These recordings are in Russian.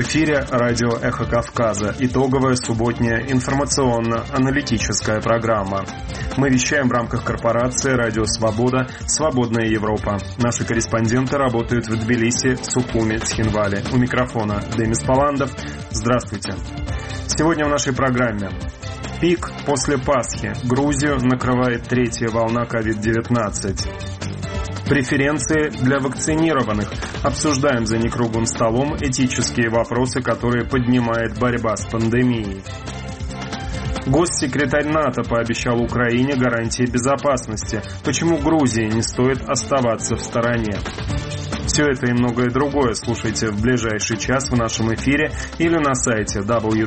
эфире радио «Эхо Кавказа», итоговая субботняя информационно-аналитическая программа. Мы вещаем в рамках корпорации «Радио Свобода», «Свободная Европа». Наши корреспонденты работают в Тбилиси, Сухуми, Цхинвале. У микрофона Демис Паландов. Здравствуйте. Сегодня в нашей программе. Пик после Пасхи. Грузию накрывает третья волна COVID-19. Преференции для вакцинированных. Обсуждаем за некруглым столом этические вопросы, которые поднимает борьба с пандемией. Госсекретарь НАТО пообещал Украине гарантии безопасности. Почему Грузии не стоит оставаться в стороне? Все это и многое другое слушайте в ближайший час в нашем эфире или на сайте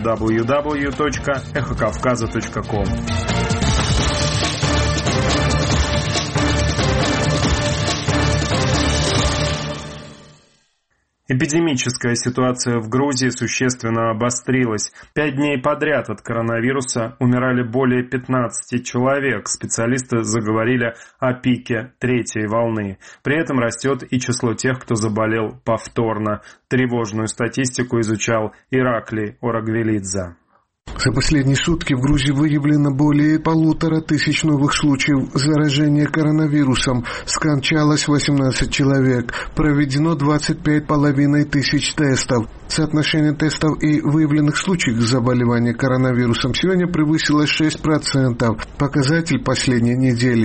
www.эхокавказа.ком. Эпидемическая ситуация в Грузии существенно обострилась. 5 дней подряд от коронавируса умирали более 15 человек. Специалисты заговорили о пике третьей волны. При этом растет и число тех, кто заболел повторно. Тревожную статистику изучал Ираклий Орагвелидзе. За последние сутки в Грузии выявлено более 1500 новых случаев заражения коронавирусом. Скончалось 18 человек. Проведено 25,5 тысяч тестов. Соотношение тестов и выявленных случаев заболевания коронавирусом сегодня превысило 6%. Показатель последней недели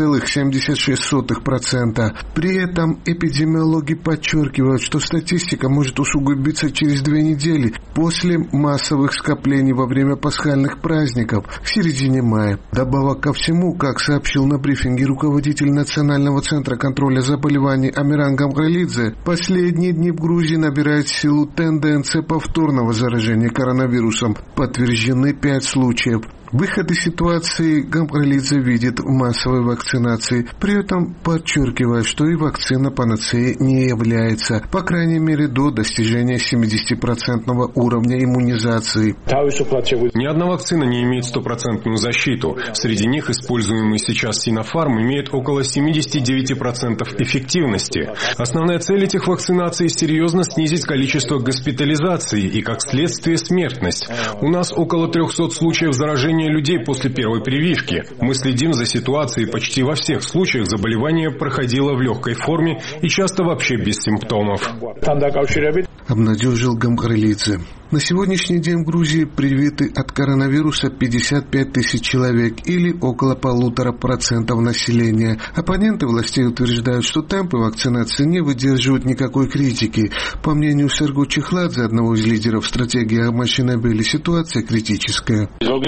6,76%. При этом эпидемиологи подчеркивают, что статистика может усугубиться через 2 недели после массовых скоплений во время пасхальных праздников к середине мая. Добавок ко всему, как сообщил на брифинге руководитель Национального центра контроля заболеваний Амиран Гамгарелидзе, последние дни в Грузии набирает силу тенденция повторного заражения коронавирусом. Подтверждены 5 случаев. Выход из ситуации Гамгарелидзе видит в массовой вакцинации, при этом подчеркивая, что и вакцина панацеей не является, по крайней мере до достижения 70% уровня иммунизации. Ни одна вакцина не имеет 100% защиту. Среди них используемый сейчас Синофарм имеет около 79% эффективности. Основная цель этих вакцинаций – серьезно снизить количество госпитализаций и, как следствие, смертность. У нас около 300 случаев заражения людей после первой прививки. Мы следим за ситуацией почти во всех случаях. Заболевание проходило в легкой форме и часто вообще без симптомов. Обнадежил Гамгарелидзе. На сегодняшний день в Грузии привиты от коронавируса 55 тысяч человек или около 1,5% населения. Оппоненты властей утверждают, что темпы вакцинации не выдерживают никакой критики. По мнению Сергу Чехладзе, одного из лидеров стратегии Ахмашинабели, ситуация критическая.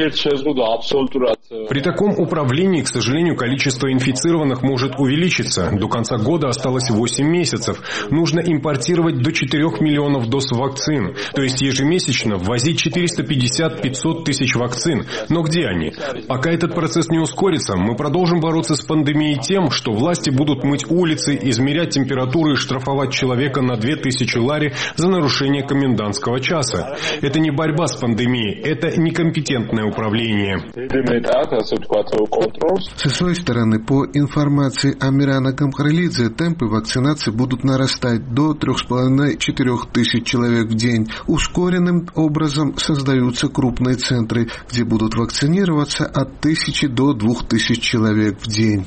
При таком управлении, к сожалению, количество инфицированных может увеличиться. До конца года осталось 8 месяцев. Нужно импортировать до 4 миллионов доз вакцин. То есть ежемесячно ввозить 450-500 тысяч вакцин. Но где они? Пока этот процесс не ускорится, мы продолжим бороться с пандемией тем, что власти будут мыть улицы, измерять температуру и штрафовать человека на 2000 лари за нарушение комендантского часа. Это не борьба с пандемией, это некомпетентное управление. Со своей стороны, по информации Амирана Гамгарелидзе, темпы вакцинации будут нарастать до 3,5-4 тысяч человек в день. Ускоренным образом создаются крупные центры, где будут вакцинироваться от 1000 до 2000 человек в день.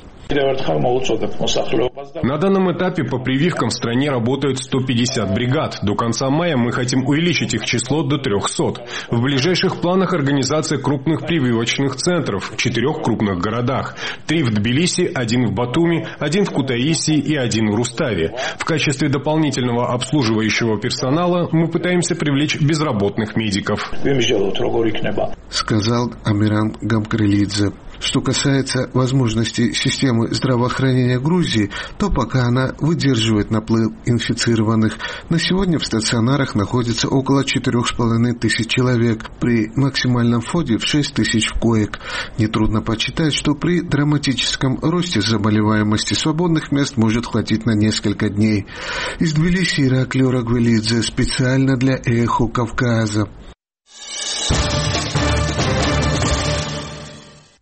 На данном этапе по прививкам в стране работают 150 бригад. До конца мая мы хотим увеличить их число до 300. В ближайших планах организация крупных прививочных центров в 4 крупных городах. 3 в Тбилиси, 1 в Батуми, 1 в Кутаиси и 1 в Руставе. В качестве дополнительного обслуживающего персонала мы пытаемся привлечь безработных медиков, сказал Амиран Гамгарелидзе. Что касается возможностей системы здравоохранения Грузии, то пока она выдерживает наплыв инфицированных. На сегодня в стационарах находится около 4500 человек, при максимальном входе в 6000 коек. Нетрудно подсчитать, что при драматическом росте заболеваемости свободных мест может хватить на несколько дней. Из Тбилиси Ираклий Орагвелидзе специально для «Эхо Кавказа».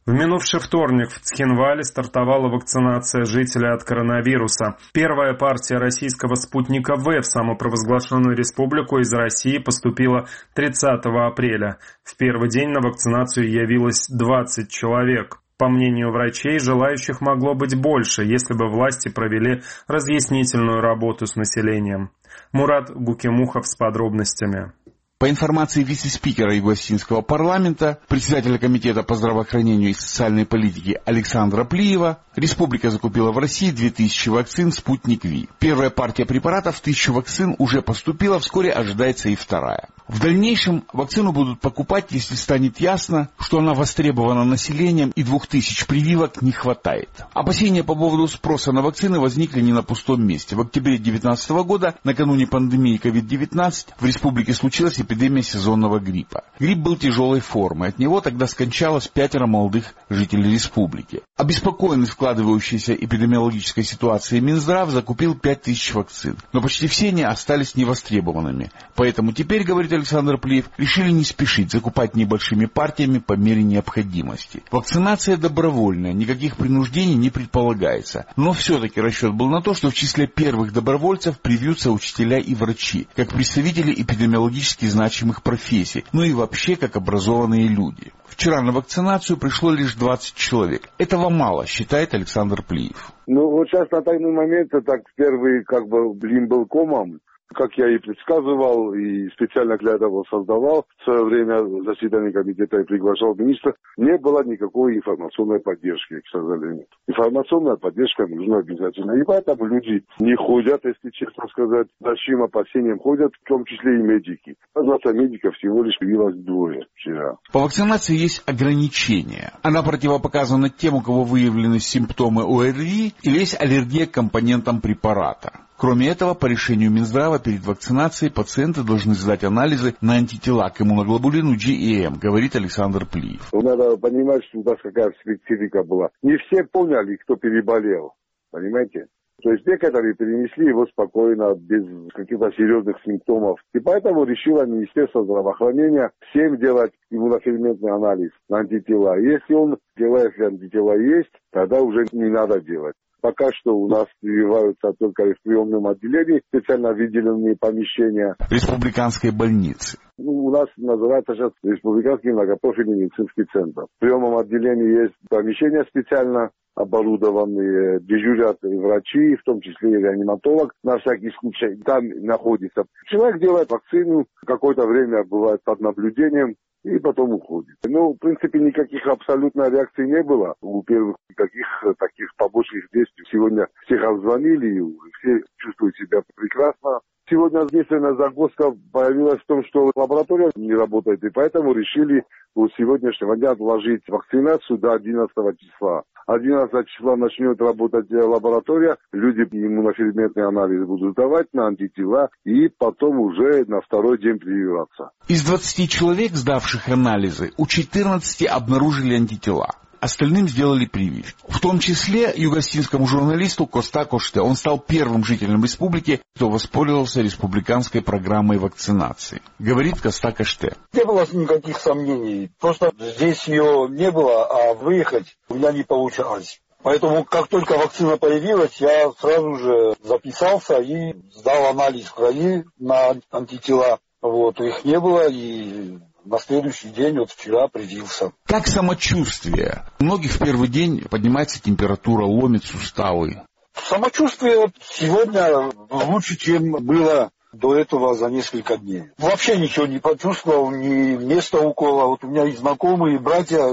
В минувший вторник в Цхинвале стартовала вакцинация жителей от коронавируса. Первая партия российского спутника В в самопровозглашенную республику из России поступила 30 апреля. В первый день на вакцинацию явилось 20 человек. По мнению врачей, желающих могло быть больше, если бы власти провели разъяснительную работу с населением. Мурат Гукемухов с подробностями. По информации вице-спикера Юго-Осетинского парламента, председателя комитета по здравоохранению и социальной политике Александра Плиева, республика закупила в России 2000 вакцин «Спутник Ви». Первая партия препаратов, 1000 вакцин, уже поступила, вскоре ожидается и вторая. В дальнейшем вакцину будут покупать, если станет ясно, что она востребована населением и 2000 прививок не хватает. Опасения по поводу спроса на вакцины возникли не на пустом месте. В октябре 2019 года, накануне пандемии COVID-19, в республике случилась эпидемия сезонного гриппа. Грипп был тяжелой формы, от него тогда скончалось 5 молодых жителей республики. Обеспокоенный складывающейся эпидемиологической ситуацией Минздрав закупил 5000 вакцин, но почти все они остались невостребованными. Поэтому теперь, говорит Александр Плиев, решили не спешить, закупать небольшими партиями по мере необходимости. Вакцинация добровольная, никаких принуждений не предполагается. Но все-таки расчет был на то, что в числе первых добровольцев привьются учителя и врачи, как представители эпидемиологически значимых профессий, ну и вообще как образованные люди. Вчера на вакцинацию пришло лишь 20 человек. Этого мало, считает Александр Плиев. Ну вот сейчас на данный момент так первый блин был комом. Как я и предсказывал, и специально для этого создавал, в свое время заседание комитета и приглашал министра, не было никакой информационной поддержки, к сожалению. Информационная поддержка нужна обязательно. И поэтому люди не ходят, если честно сказать, с большим опасением ходят, в том числе и медики. А 20 медиков всего лишь появилось 2 вчера. По вакцинации есть ограничения. Она противопоказана тем, у кого выявлены симптомы ОРВИ или есть аллергия к компонентам препарата. Кроме этого, по решению Минздрава, перед вакцинацией пациенты должны сдать анализы на антитела к иммуноглобулину G и M, говорит Александр Плиев. Надо понимать, что у нас какая специфика была. Не все поняли, кто переболел. Понимаете? То есть некоторые перенесли его спокойно, без каких-то серьезных симптомов. И поэтому решило Министерство здравоохранения всем делать иммуноферментный анализ на антитела. Если антитела есть, тогда уже не надо делать. Пока что у нас прививаются только в приемном отделении, специально выделенные помещения республиканской больницы. У нас называется сейчас Республиканский многопрофильный медицинский центр. В приемном отделении есть помещения специально оборудованные, дежурят и врачи, в том числе и реаниматолог, на всякий случай там находится. Человек делает вакцину, какое-то время бывает под наблюдением, и потом уходит. Ну, в принципе, никаких абсолютно реакций не было. У первых никаких таких побочных действий. Сегодня всех обзвонили, все чувствуют себя прекрасно. Сегодня единственная загвоздка появилась в том, что лаборатория не работает, и поэтому решили с сегодняшнего дня отложить вакцинацию до 11 числа. 11 числа начнет работать лаборатория, люди иммуноферментный анализ будут сдавать на антитела и потом уже на второй день прививаться. Из 20 человек, сдавших анализы, у 14 обнаружили антитела. Остальным сделали прививки. В том числе юго-осетинскому журналисту Коста Коште. Он стал первым жителем республики, кто воспользовался республиканской программой вакцинации. Говорит Коста Коште. Не было никаких сомнений. Просто здесь ее не было, а выехать у меня не получалось. Поэтому, как только вакцина появилась, я сразу же записался и сдал анализ крови на антитела. Их не было, и на следующий день, вчера, привился. Как самочувствие? У многих в первый день поднимается температура, ломит суставы. Самочувствие сегодня лучше, чем было до этого за несколько дней. Вообще ничего не почувствовал, ни места укола. У меня и знакомые, и братья,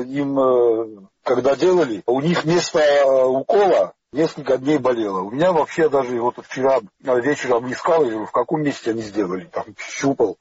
им, когда делали, у них место укола несколько дней болело. У меня вообще даже вчера вечером искал, в каком месте они сделали, там щупал.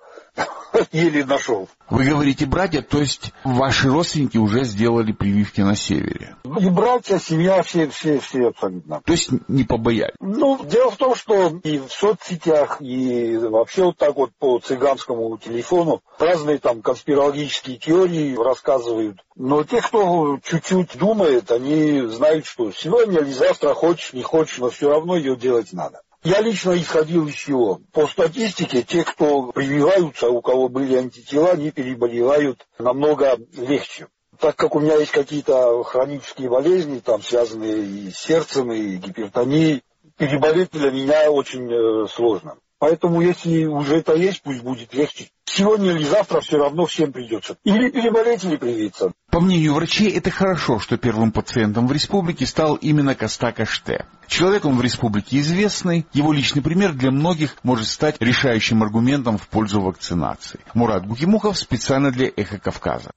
Еле нашел. Вы говорите братья, то есть ваши родственники уже сделали прививки на севере? И братья, семья, все абсолютно. То есть не побоялись? Дело в том, что и в соцсетях, и вообще по цыганскому телефону разные там конспирологические теории рассказывают. Но те, кто чуть-чуть думает, они знают, что сегодня или завтра, хочешь, не хочешь, но все равно ее делать надо. Я лично исходил из чего? По статистике, те, кто прививаются, у кого были антитела, они переболевают намного легче. так как у меня есть какие-то хронические болезни, там связанные и с сердцем, и гипертонией, переболеть для меня очень сложно. Поэтому если уже это есть, пусть будет легче. Сегодня или завтра все равно всем придется. Или переболеть, или привиться. По мнению врачей, это хорошо, что первым пациентом в республике стал именно Костак Аште. Человек он в республике известный, его личный пример для многих может стать решающим аргументом в пользу вакцинации. Мурат Гукимухов специально для «Эхо Кавказа».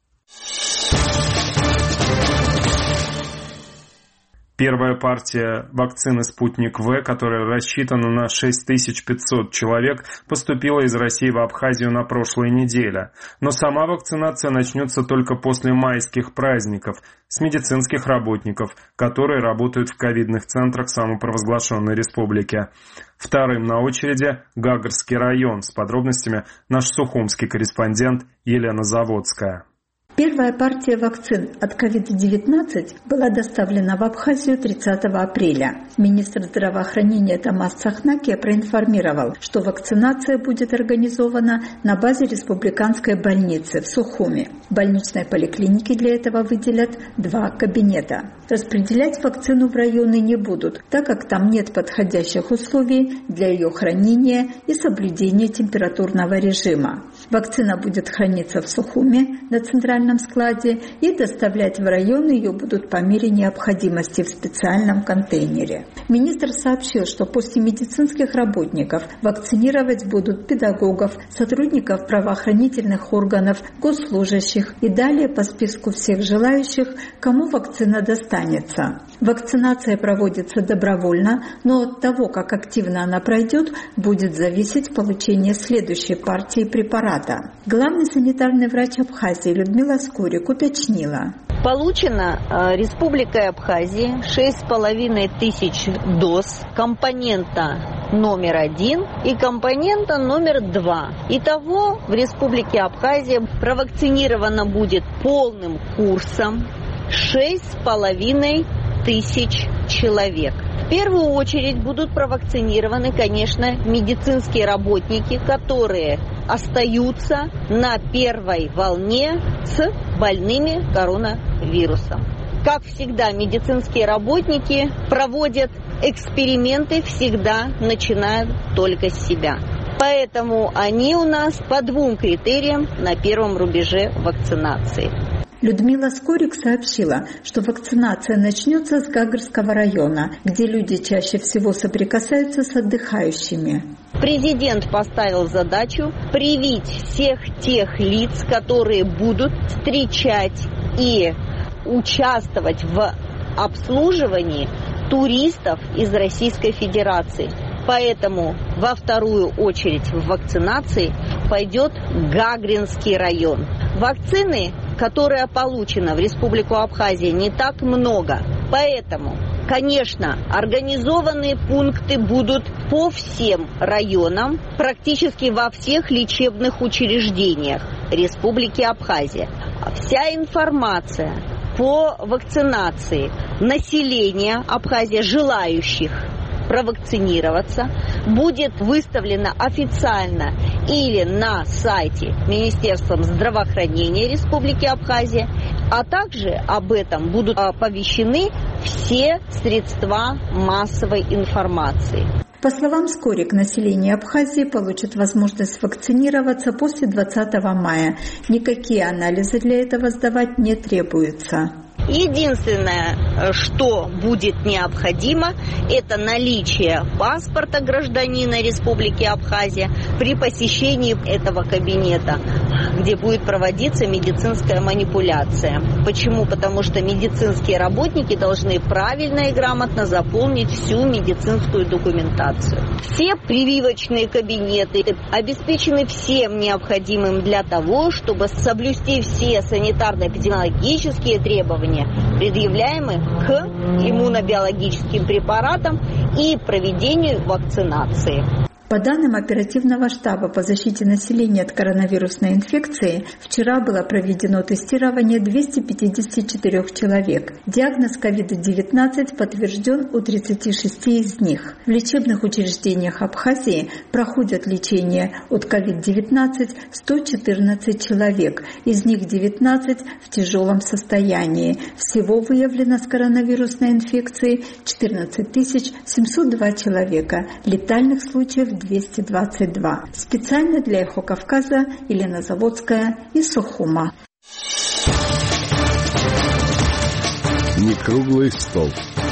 Первая партия вакцины «Спутник В», которая рассчитана на 6500 человек, поступила из России в Абхазию на прошлой неделе. Но сама вакцинация начнется только после майских праздников с медицинских работников, которые работают в ковидных центрах самопровозглашенной республики. Вторым на очереди Гагарский район. С подробностями наш сухумский корреспондент Елена Заводская. Первая партия вакцин от COVID-19 была доставлена в Абхазию 30 апреля. Министр здравоохранения Тамас Цахнакия проинформировал, что вакцинация будет организована на базе республиканской больницы в Сухуме. В больничной поликлинике для этого выделят 2 кабинета. Распределять вакцину в районы не будут, так как там нет подходящих условий для ее хранения и соблюдения температурного режима. Вакцина будет храниться в Сухуме на центральном складе, и доставлять в район ее будут по мере необходимости в специальном контейнере. Министр сообщил, что после медицинских работников вакцинировать будут педагогов, сотрудников правоохранительных органов, госслужащих и далее по списку всех желающих, кому вакцина достанется. Вакцинация проводится добровольно, но от того, как активно она пройдет, будет зависеть получение следующей партии препарата. Главный санитарный врач Абхазии Людмила Скорик уточнила. Получено Республикой Абхазия 6500 доз компонента номер 1 и компонента номер 2. Итого в Республике Абхазия провакцинировано будет полным курсом 6500 человек. В первую очередь будут провакцинированы, конечно, медицинские работники, которые остаются на первой волне с больными коронавирусом. Как всегда, медицинские работники проводят эксперименты, всегда начинают только с себя. Поэтому они у нас по 2 критериям на первом рубеже вакцинации. Людмила Скорик сообщила, что вакцинация начнется с Гагарского района, где люди чаще всего соприкасаются с отдыхающими. Президент поставил задачу привить всех тех лиц, которые будут встречать и участвовать в обслуживании туристов из Российской Федерации. Поэтому во вторую очередь в вакцинации пойдет Гагаринский район. Вакцины, которая получена в Республику Абхазия, не так много. Поэтому, конечно, организованные пункты будут по всем районам, практически во всех лечебных учреждениях Республики Абхазия. Вся информация по вакцинации населения Абхазии, желающих провакцинироваться, будет выставлена официально или на сайте Министерства здравоохранения Республики Абхазия, а также об этом будут оповещены все средства массовой информации. По словам Скорик, население Абхазии получит возможность вакцинироваться после 20 мая. Никакие анализы для этого сдавать не требуется. Единственное, что будет необходимо, это наличие паспорта гражданина Республики Абхазия при посещении этого кабинета, где будет проводиться медицинская манипуляция. Почему? Потому что медицинские работники должны правильно и грамотно заполнить всю медицинскую документацию. Все прививочные кабинеты обеспечены всем необходимым для того, чтобы соблюсти все санитарно-эпидемиологические требования, предъявляемые к иммунобиологическим препаратам и проведению вакцинации. По данным оперативного штаба по защите населения от коронавирусной инфекции, вчера было проведено тестирование 254 человек. Диагноз COVID-19 подтвержден у 36 из них. В лечебных учреждениях Абхазии проходят лечение от COVID-19 114 человек, из них 19 в тяжелом состоянии. Всего выявлено с коронавирусной инфекцией 14 702 человека, летальных случаев 222. Специально для «Эхо Кавказа» Елена Заводская из Сухума. Некруглый стол.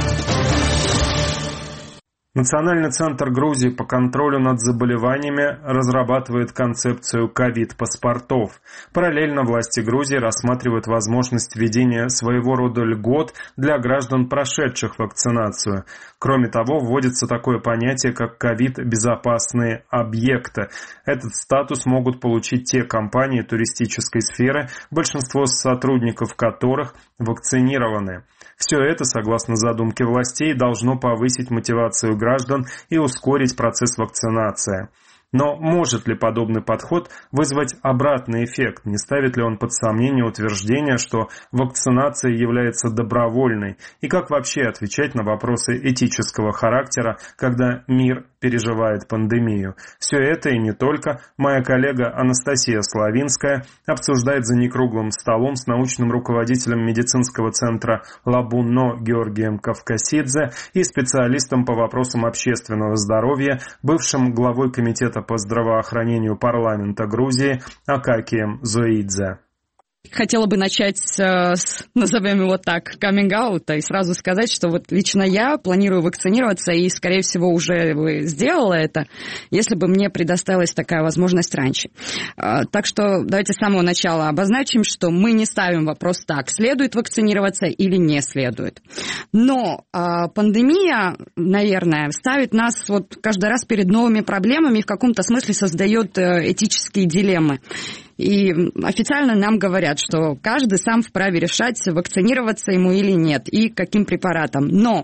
Национальный центр Грузии по контролю над заболеваниями разрабатывает концепцию ковид-паспортов. Параллельно власти Грузии рассматривают возможность введения своего рода льгот для граждан, прошедших вакцинацию. Кроме того, вводится такое понятие, как ковид-безопасные объекты. Этот статус могут получить те компании туристической сферы, большинство сотрудников которых вакцинированы. Все это, согласно задумке властей, должно повысить мотивацию граждан и ускорить процесс вакцинации. Но может ли подобный подход вызвать обратный эффект? Не ставит ли он под сомнение утверждение, что вакцинация является добровольной? И как вообще отвечать на вопросы этического характера, когда мир переживает пандемию? Все это и не только моя коллега Анастасия Славинская обсуждает за некруглым столом с научным руководителем медицинского центра Лабунно Георгием Кавкасидзе и специалистом по вопросам общественного здоровья, бывшим главой комитета по здравоохранению парламента Грузии Акакием Зоидзе. Хотела бы начать с, назовем его так, каминг-аута и сразу сказать, что вот лично я планирую вакцинироваться и, скорее всего, уже сделала это, если бы мне предоставилась такая возможность раньше. Так что давайте с самого начала обозначим, что мы не ставим вопрос так, следует вакцинироваться или не следует. Но пандемия, наверное, ставит нас вот каждый раз перед новыми проблемами и в каком-то смысле создает этические дилеммы. И официально нам говорят, что каждый сам вправе решать, вакцинироваться ему или нет, и каким препаратом. Но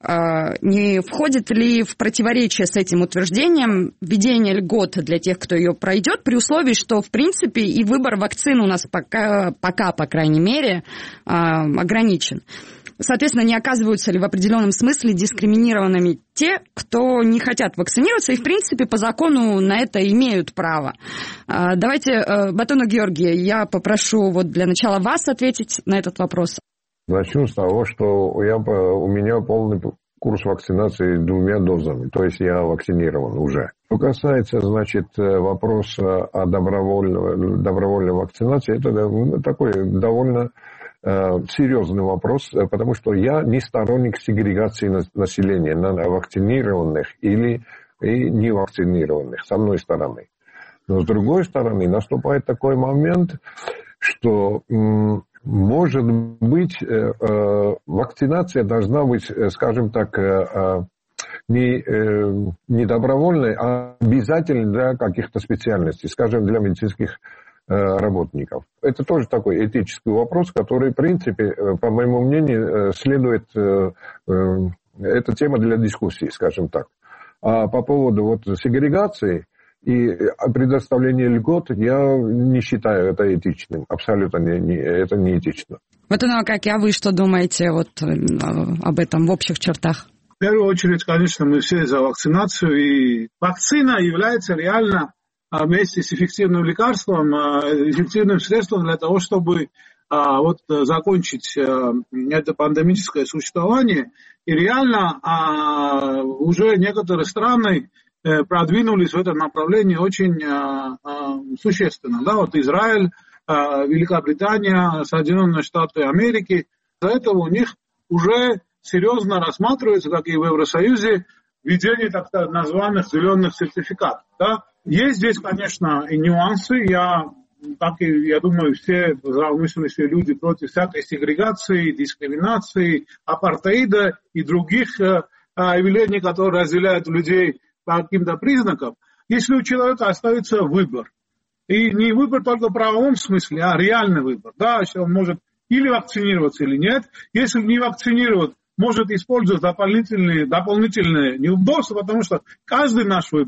не входит ли в противоречие с этим утверждением введение льгот для тех, кто ее пройдет, при условии, что, в принципе, и выбор вакцин у нас пока по крайней мере, ограничен? Соответственно, не оказываются ли в определенном смысле дискриминированными те, кто не хотят вакцинироваться и, в принципе, по закону на это имеют право? Давайте, Батону Георгий, я попрошу вот для начала вас ответить на этот вопрос. Начну с того, что у меня полный курс вакцинации 2 дозами, то есть я вакцинирован уже. Что касается, значит, вопроса о добровольной вакцинации, это такой довольно серьезный вопрос, потому что я не сторонник сегрегации населения на вакцинированных или невакцинированных, с одной стороны. Но с другой стороны наступает такой момент, что, может быть, вакцинация должна быть, скажем так, не добровольной, а обязательной для каких-то специальностей, скажем, для медицинских работников. Это тоже такой этический вопрос, который, в принципе, по моему мнению, следует... Это тема для дискуссии, скажем так. А по поводу вот сегрегации и предоставления льгот, я не считаю это этичным. Абсолютно это не этично. Вот оно как, а вы что думаете вот об этом в общих чертах? В первую очередь, конечно, мы все за вакцинацию. И вакцина является реально вместе с эффективным лекарством, эффективным средством для того, чтобы закончить это пандемическое существование. И реально уже некоторые страны продвинулись в этом направлении очень существенно. Да, вот Израиль, Великобритания, Соединенные Штаты Америки. Из-за этого у них уже серьезно рассматривается, как и в Евросоюзе, введение так называемых зеленых сертификатов. Да? Есть здесь, конечно, и нюансы. Я думаю, все здравомыслящие люди против всякой сегрегации, дискриминации, апартеида и других явлений, которые разделяют людей по каким-то признакам. Если у человека остается выбор, и не выбор только в правовом смысле, а реальный выбор, да, если он может или вакцинироваться, или нет. Если не вакцинировать, может использовать дополнительные неудобства, потому что каждый наш выбор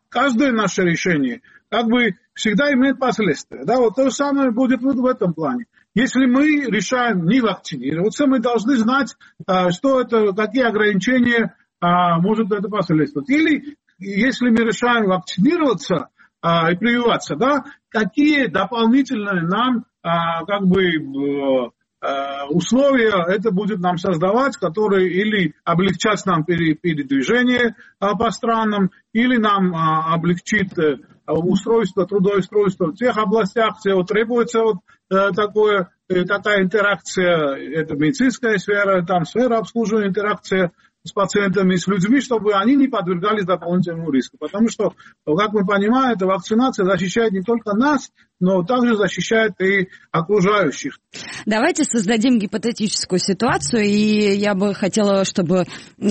каждое наше решение как бы всегда имеет последствия. Да, вот то же самое будет вот в этом плане. Если мы решаем не вакцинироваться, мы должны знать, что это, какие ограничения может это последствовать. Или если мы решаем вакцинироваться и прививаться, да, какие дополнительные нам как бы условия это будет нам создавать, которые или облегчат нам передвижение по странам, или нам облегчит трудоустройство в тех областях, где вот требуется вот такая интеракция, это медицинская сфера, там сфера обслуживания, интеракция с пациентами, с людьми, чтобы они не подвергались дополнительному риску. Потому что, как мы понимаем, эта вакцинация защищает не только нас, но также защищает и окружающих. Давайте создадим гипотетическую ситуацию, и я бы хотела, чтобы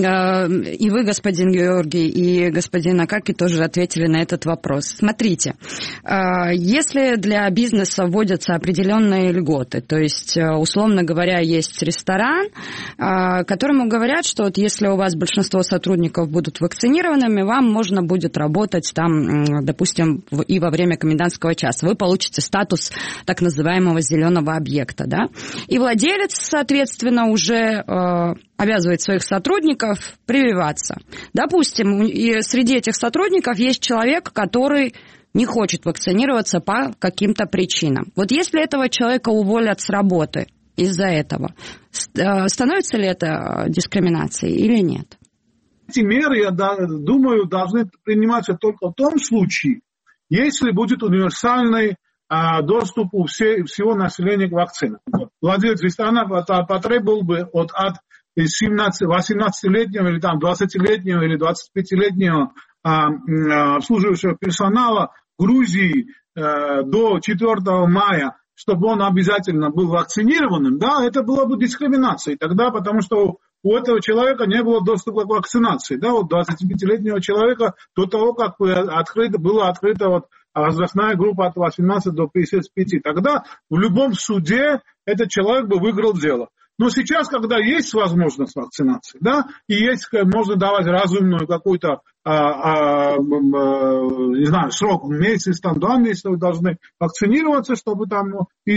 и вы, господин Георгий, и господин Акаки тоже ответили на этот вопрос. Смотрите, если для бизнеса вводятся определенные льготы, то есть, условно говоря, есть ресторан, которому говорят, что вот если у вас большинство сотрудников будут вакцинированными, вам можно будет работать там, допустим, и во время комендантского часа. Вы получите статус так называемого зеленого объекта, да? И владелец, соответственно, уже обязывает своих сотрудников прививаться. Допустим, и среди этих сотрудников есть человек, который не хочет вакцинироваться по каким-то причинам. Вот если этого человека уволят с работы из-за этого, становится ли это дискриминацией или нет? Эти меры, я думаю, должны приниматься только в том случае, если будет универсальный доступ у всего населения к вакцинам. Владелец ресторана потребовал бы от 18-летнего или там 20-летнего или 25-летнего обслуживающего персонала Грузии до 4 мая, чтобы он обязательно был вакцинированным, да, это было бы дискриминацией тогда, потому что у этого человека не было доступа к вакцинации, да, у 25-летнего человека до того, как была открыта вот возрастная группа от 18 до 55. Тогда в любом суде этот человек бы выиграл дело. Но сейчас, когда есть возможность вакцинации, да, и есть, можно давать разумную какую-то, не знаю, срок, месяц, там, 2 месяца вы должны вакцинироваться, чтобы там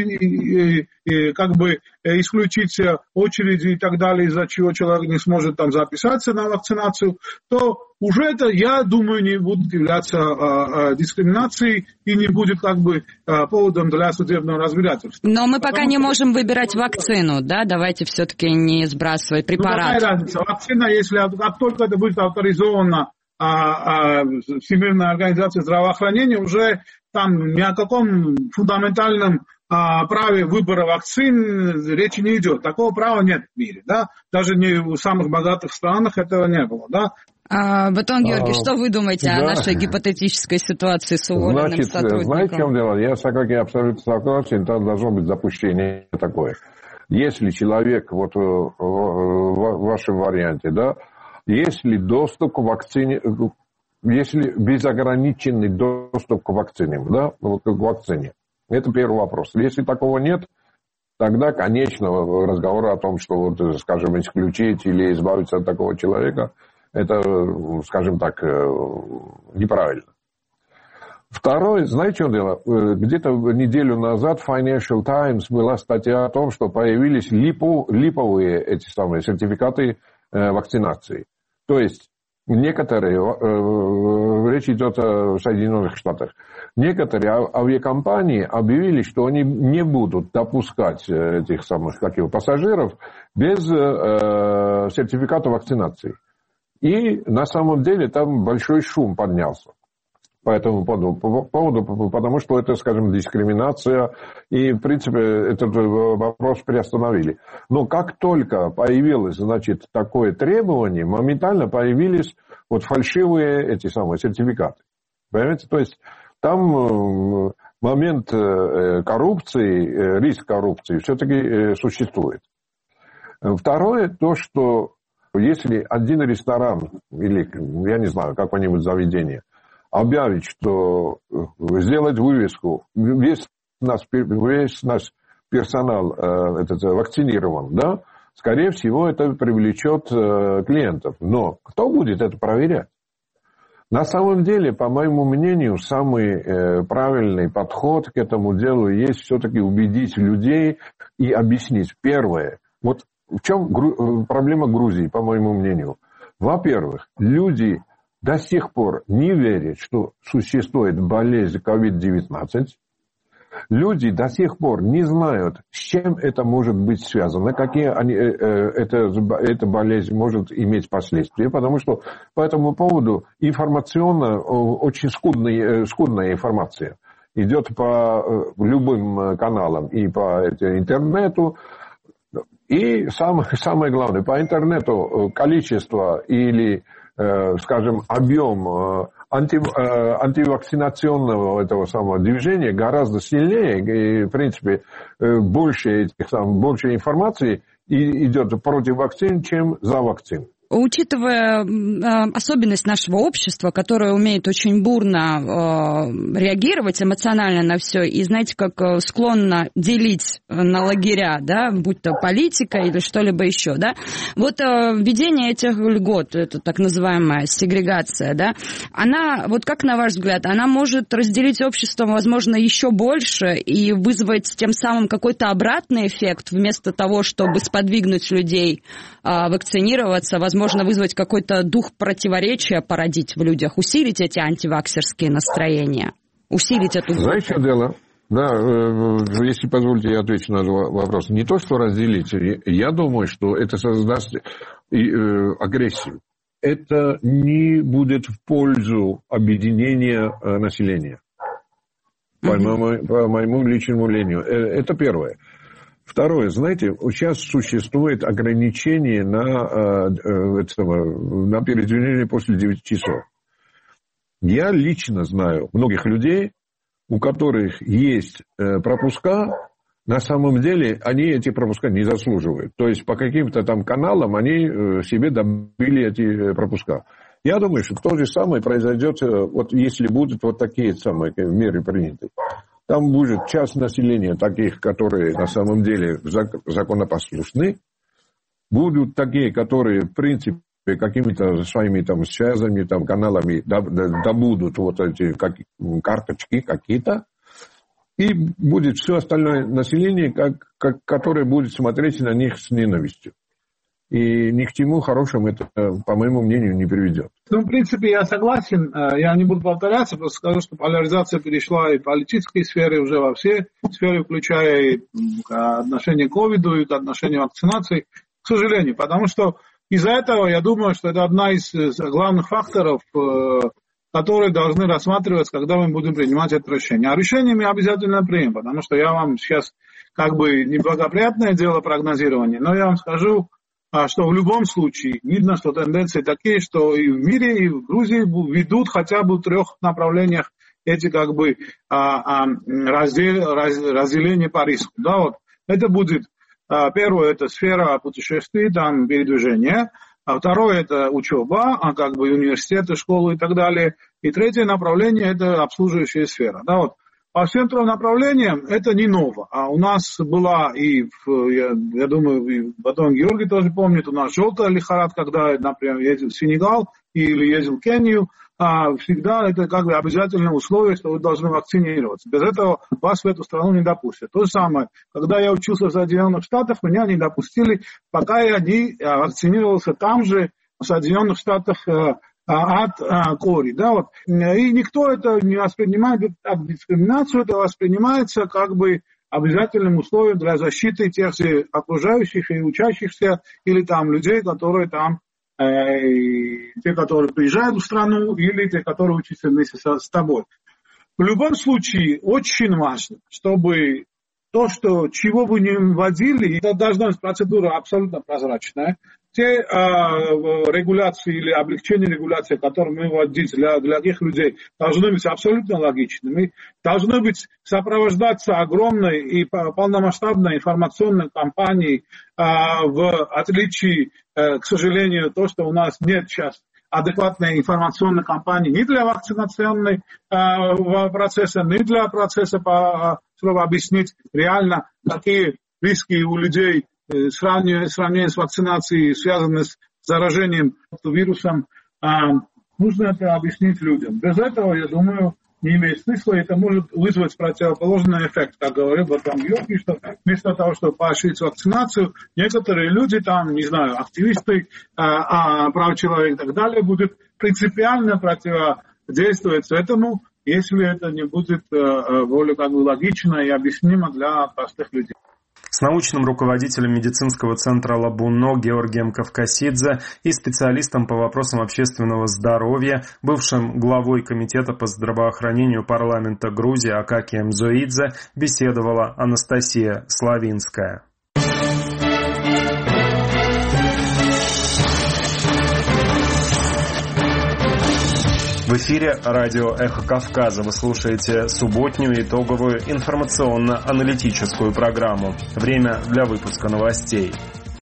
как бы исключить очереди и так далее, из-за чего человек не сможет там записаться на вакцинацию, то уже это, я думаю, не будет являться дискриминацией и не будет как бы поводом для судебного разбирательства. Но мы пока не можем выбирать вакцину, да? Давайте все-таки не сбрасывать препарат. Какая разница? Вакцина, если как только это будет авторизовано Всемирной организацией здравоохранения, уже там ни о каком фундаментальном праве выбора вакцин речи не идет. Такого права нет в мире, да? Даже не в самых богатых странах этого не было, да? Батон Георгий, что вы думаете о нашей гипотетической ситуации с уволенным сотрудником? Знаете, в чем дело? Я с Акаки абсолютно согласен, там должно быть запущение такое. Если человек, вот в вашем варианте, да, если доступ к вакцине, если безограниченный доступ к вакцине, да, к вакцине, это первый вопрос. Если такого нет, тогда, конечно, разговор о том, что, вот, скажем, исключить или избавиться от такого человека, это, скажем так, неправильно. Второе, знаете, что дело? Где-то неделю назад в Financial Times была статья о том, что появились липовые эти самые сертификаты вакцинации. То есть некоторые, речь идет о Соединенных Штатах, некоторые авиакомпании объявили, что они не будут допускать этих самых пассажиров без сертификата вакцинации. И на самом деле там большой шум поднялся по этому поводу, потому что это, скажем, дискриминация, и, в принципе, этот вопрос приостановили. Но как только появилось, значит, такое требование, моментально появились вот фальшивые эти самые сертификаты. Понимаете? То есть там момент коррупции, риск коррупции все-таки существует. Второе, то, что если один ресторан или, я не знаю, какое-нибудь заведение объявить, что сделать вывеску, весь наш персонал вакцинирован, да, скорее всего, это привлечет клиентов. Но кто будет это проверять? На самом деле, по моему мнению, самый правильный подход к этому делу есть все-таки убедить людей и объяснить. Первое, вот в чем проблема Грузии, по моему мнению? Во-первых, люди до сих пор не верят, что существует болезнь COVID-19. Люди до сих пор не знают, с чем это может быть связано, какие эта болезнь может иметь последствия, потому что по этому поводу информационно очень скудная информация. Идет по любым каналам и по интернету. И самое главное, по интернету количество или, скажем, объем антивакцинационного этого самого движения гораздо сильнее. И, в принципе, больше информации идет против вакцин, чем за вакцин. Учитывая особенность нашего общества, которое умеет очень бурно реагировать эмоционально на все, и, знаете, как склонно делить на лагеря, да, будь то политика или что-либо еще, да, вот введение этих льгот, это так называемая сегрегация, да, она, вот как на ваш взгляд, она может разделить общество, возможно, еще больше и вызвать тем самым какой-то обратный эффект, вместо того, чтобы сподвигнуть людей вакцинироваться, возможно, вызвать какой-то дух противоречия, породить в людях, усилить эти антиваксерские настроения, усилить эту... Знаете, что дело? Да, если позволите, я отвечу на вопрос. Не то, что разделить. Я думаю, что это создаст агрессию. Это не будет в пользу объединения населения. По моему личному мнению. Это первое. Второе, знаете, сейчас существует ограничение на передвижение после 9 часов. Я лично знаю многих людей, у которых есть пропуска, на самом деле они эти пропуска не заслуживают. То есть по каким-то там каналам они себе добили эти пропуска. Я думаю, что то же самое произойдет, вот если будут вот такие самые меры приняты. Там будет часть населения таких, которые на самом деле законопослушны. Будут такие, которые, в принципе, какими-то своими там связями, там, каналами добудут вот эти карточки какие-то. И будет все остальное население, которое будет смотреть на них с ненавистью. И ни к чему хорошему это, по моему мнению, не приведет. Ну, в принципе, я согласен. Я не буду повторяться, просто скажу, что поляризация перешла и в политической сфере, уже во все сферы, включая и отношение к ковиду, и отношение к вакцинации, к сожалению. Потому что из-за этого, я думаю, что это одна из главных факторов, которые должны рассматриваться, когда мы будем принимать это решение. А решение мы обязательно примем, потому что я вам сейчас как бы неблагоприятное дело прогнозирования, но я вам скажу, что в любом случае видно, что тенденции такие, что и в мире, и в Грузии ведут хотя бы в 3 направлениях эти как бы разделение по риску. Да, вот. Это будет, первое, это сфера путешествий, там передвижения, а второе, это учеба, как бы университеты, школы и так далее. И третье направление, это обслуживающая сфера. Да, вот. По всем 3 направлениям это не ново. А у нас была и, я думаю, и потом Георгий тоже помнит, у нас желтая лихорадка, когда, например, ездил в Сенегал или ездил в Кению, всегда это как бы обязательное условие, что вы должны вакцинироваться. Без этого вас в эту страну не допустят. То же самое, когда я учился в Соединенных Штатах, меня не допустили, пока я не вакцинировался там же, в Соединенных Штатах, от кори, да, вот. И никто это не воспринимает как дискриминацию, это воспринимается как бы обязательным условием для защиты тех же окружающих и учащихся, или там людей, которые там, те, которые приезжают в страну, или те, которые учатся вместе с тобой. В любом случае, очень важно, чтобы то, что чего бы ни вводили, это должна быть процедура абсолютно прозрачная. Те регуляции или облегчения регуляции, которые мы вводим для тех людей, должны быть абсолютно логичными, должны быть сопровождаться огромной и полномасштабной информационной кампанией, в отличие, к сожалению, то, что у нас нет сейчас адекватной информационной кампании ни для вакцинационного процесса, ни для процесса, чтобы объяснить реально, какие риски у людей в сравнении с вакцинацией, связанные с заражением вирусом. нужно это объяснить людям. Без этого, я думаю, не имеет смысла, это может вызвать противоположный эффект, как говорил Батрам Георгий, что вместо того, чтобы поощрить вакцинацию, некоторые люди там, не знаю, активисты прав человека и так далее, будут принципиально противодействовать этому, если это не будет более логично и объяснимо для простых людей. С научным руководителем медицинского центра Лабуно Георгием Кавкасидзе и специалистом по вопросам общественного здоровья, бывшим главой комитета по здравоохранению парламента Грузии Акакием Зоидзе беседовала Анастасия Славинская. В эфире радио «Эхо Кавказа». Вы слушаете субботнюю итоговую информационно-аналитическую программу. Время для выпуска новостей.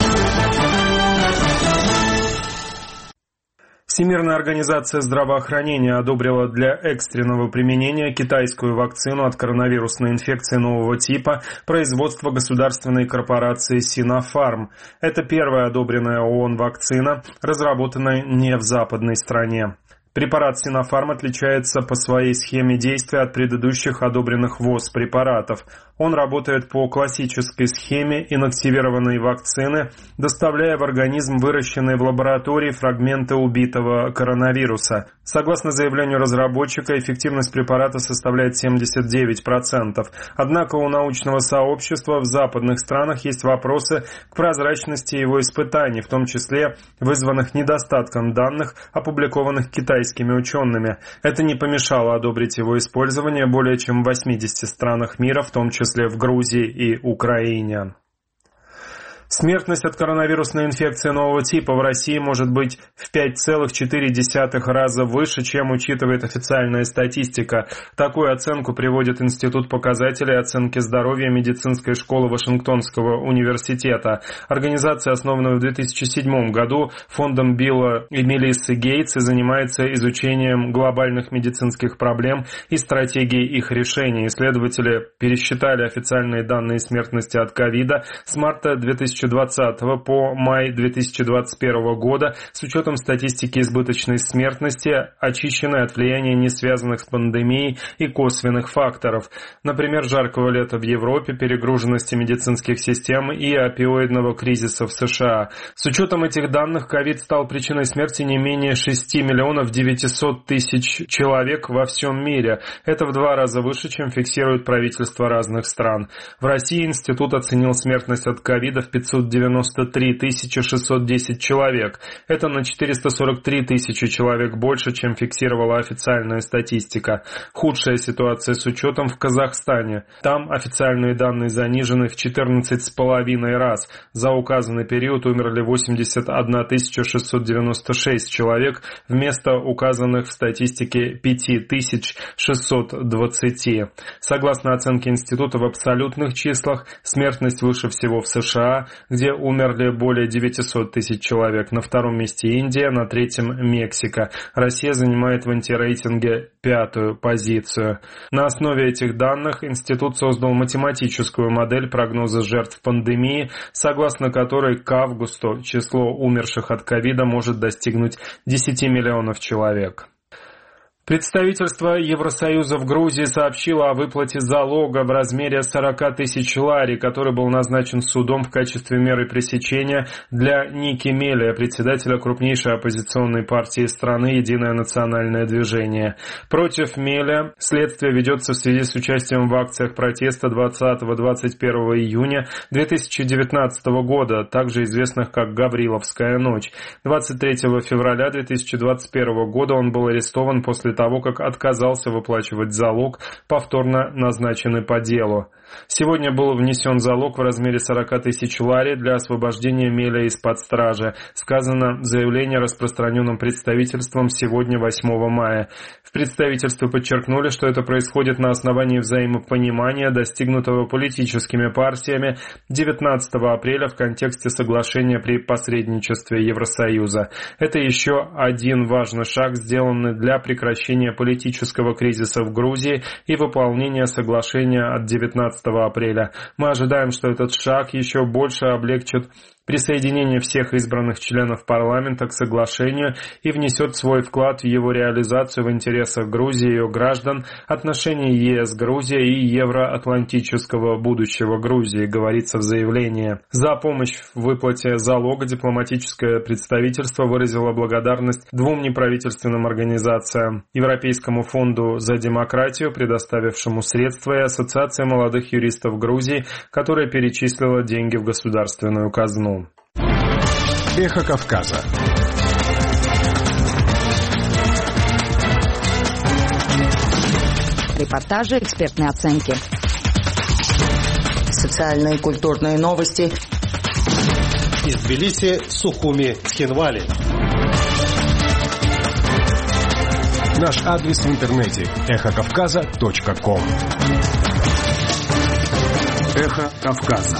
Всемирная организация здравоохранения одобрила для экстренного применения китайскую вакцину от коронавирусной инфекции нового типа производства государственной корпорации Sinopharm. Это первая одобренная ООН вакцина, разработанная не в западной стране. Препарат Sinopharm отличается по своей схеме действия от предыдущих одобренных ВОЗ препаратов. Он работает по классической схеме инактивированной вакцины, доставляя в организм выращенные в лаборатории фрагменты убитого коронавируса. Согласно заявлению разработчика, эффективность препарата составляет 79%. Однако у научного сообщества в западных странах есть вопросы к прозрачности его испытаний, в том числе вызванных недостатком данных, опубликованных китайскими учеными. Это не помешало одобрить его использование более чем в 80 странах мира, в том числе в Грузии и Украине. Смертность от коронавирусной инфекции нового типа в России может быть в 5,4 раза выше, чем учитывает официальная статистика. Такую оценку приводит Институт показателей оценки здоровья медицинской школы Вашингтонского университета. Организация, основанная в 2007 году фондом Билла и Мелиссы Гейтс, и занимается изучением глобальных медицинских проблем и стратегий их решения. Исследователи пересчитали официальные данные смертности от ковида с марта 2020 по май 2021 года с учетом статистики избыточной смертности, очищенной от влияния не связанных с пандемией и косвенных факторов, например, жаркого лета в Европе, перегруженности медицинских систем и опиоидного кризиса в США. С учетом этих данных, ковид стал причиной смерти не менее 6 миллионов 900 тысяч человек во всем мире. Это в 2 раза выше, чем фиксируют правительства разных стран. В России институт оценил смертность от ковида в 593 610 человек. Это на 443 тысячи человек больше, чем фиксировала официальная статистика. Худшая ситуация с учетом в Казахстане. Там официальные данные занижены в 14,5 раз. За указанный период умерли 81 696 человек вместо указанных в статистике 5620. Согласно оценке института, в абсолютных числах смертность выше всего в США, где умерли более 900 тысяч человек. На 2-м месте Индия, на 3-м Мексика. Россия занимает в антирейтинге 5-ю позицию. На основе этих данных институт создал математическую модель прогноза жертв пандемии, согласно которой к августу число умерших от ковида может достигнуть 10 миллионов человек. Представительство Евросоюза в Грузии сообщило о выплате залога в размере 40 тысяч лари, который был назначен судом в качестве меры пресечения для Ники Мелия, председателя крупнейшей оппозиционной партии страны «Единое национальное движение». Против Мелия следствие ведется в связи с участием в акциях протеста 20-21 июня 2019 года, также известных как «Гавриловская ночь». 23 февраля 2021 года он был арестован после того, как отказался выплачивать залог, повторно назначенный по делу. Сегодня был внесен залог в размере 40 тысяч лари для освобождения Мелия из-под стражи, сказано в заявлении, распространенном представительством сегодня, 8 мая. В представительстве подчеркнули, что это происходит на основании взаимопонимания, достигнутого политическими партиями 19 апреля в контексте соглашения при посредничестве Евросоюза. Это еще один важный шаг, сделанный для прекращения политического кризиса в Грузии и выполнения соглашения от 19 апреля. Мы ожидаем, что этот шаг еще больше облегчит присоединение всех избранных членов парламента к соглашению и внесет свой вклад в его реализацию в интересах Грузии и ее граждан, отношений ЕС-Грузия и евроатлантического будущего Грузии, говорится в заявлении. За помощь в выплате залога дипломатическое представительство выразило благодарность двум неправительственным организациям: Европейскому фонду за демократию, предоставившему средства, и Ассоциации молодых юристов Грузии, которая перечислила деньги в государственную казну. Эхо Кавказа. Репортажи, экспертные оценки. Социальные и культурные новости. Из Тбилиси, Сухуми, Цхинвали. Наш адрес в интернете эхокавказа.ком. Эхо Кавказа.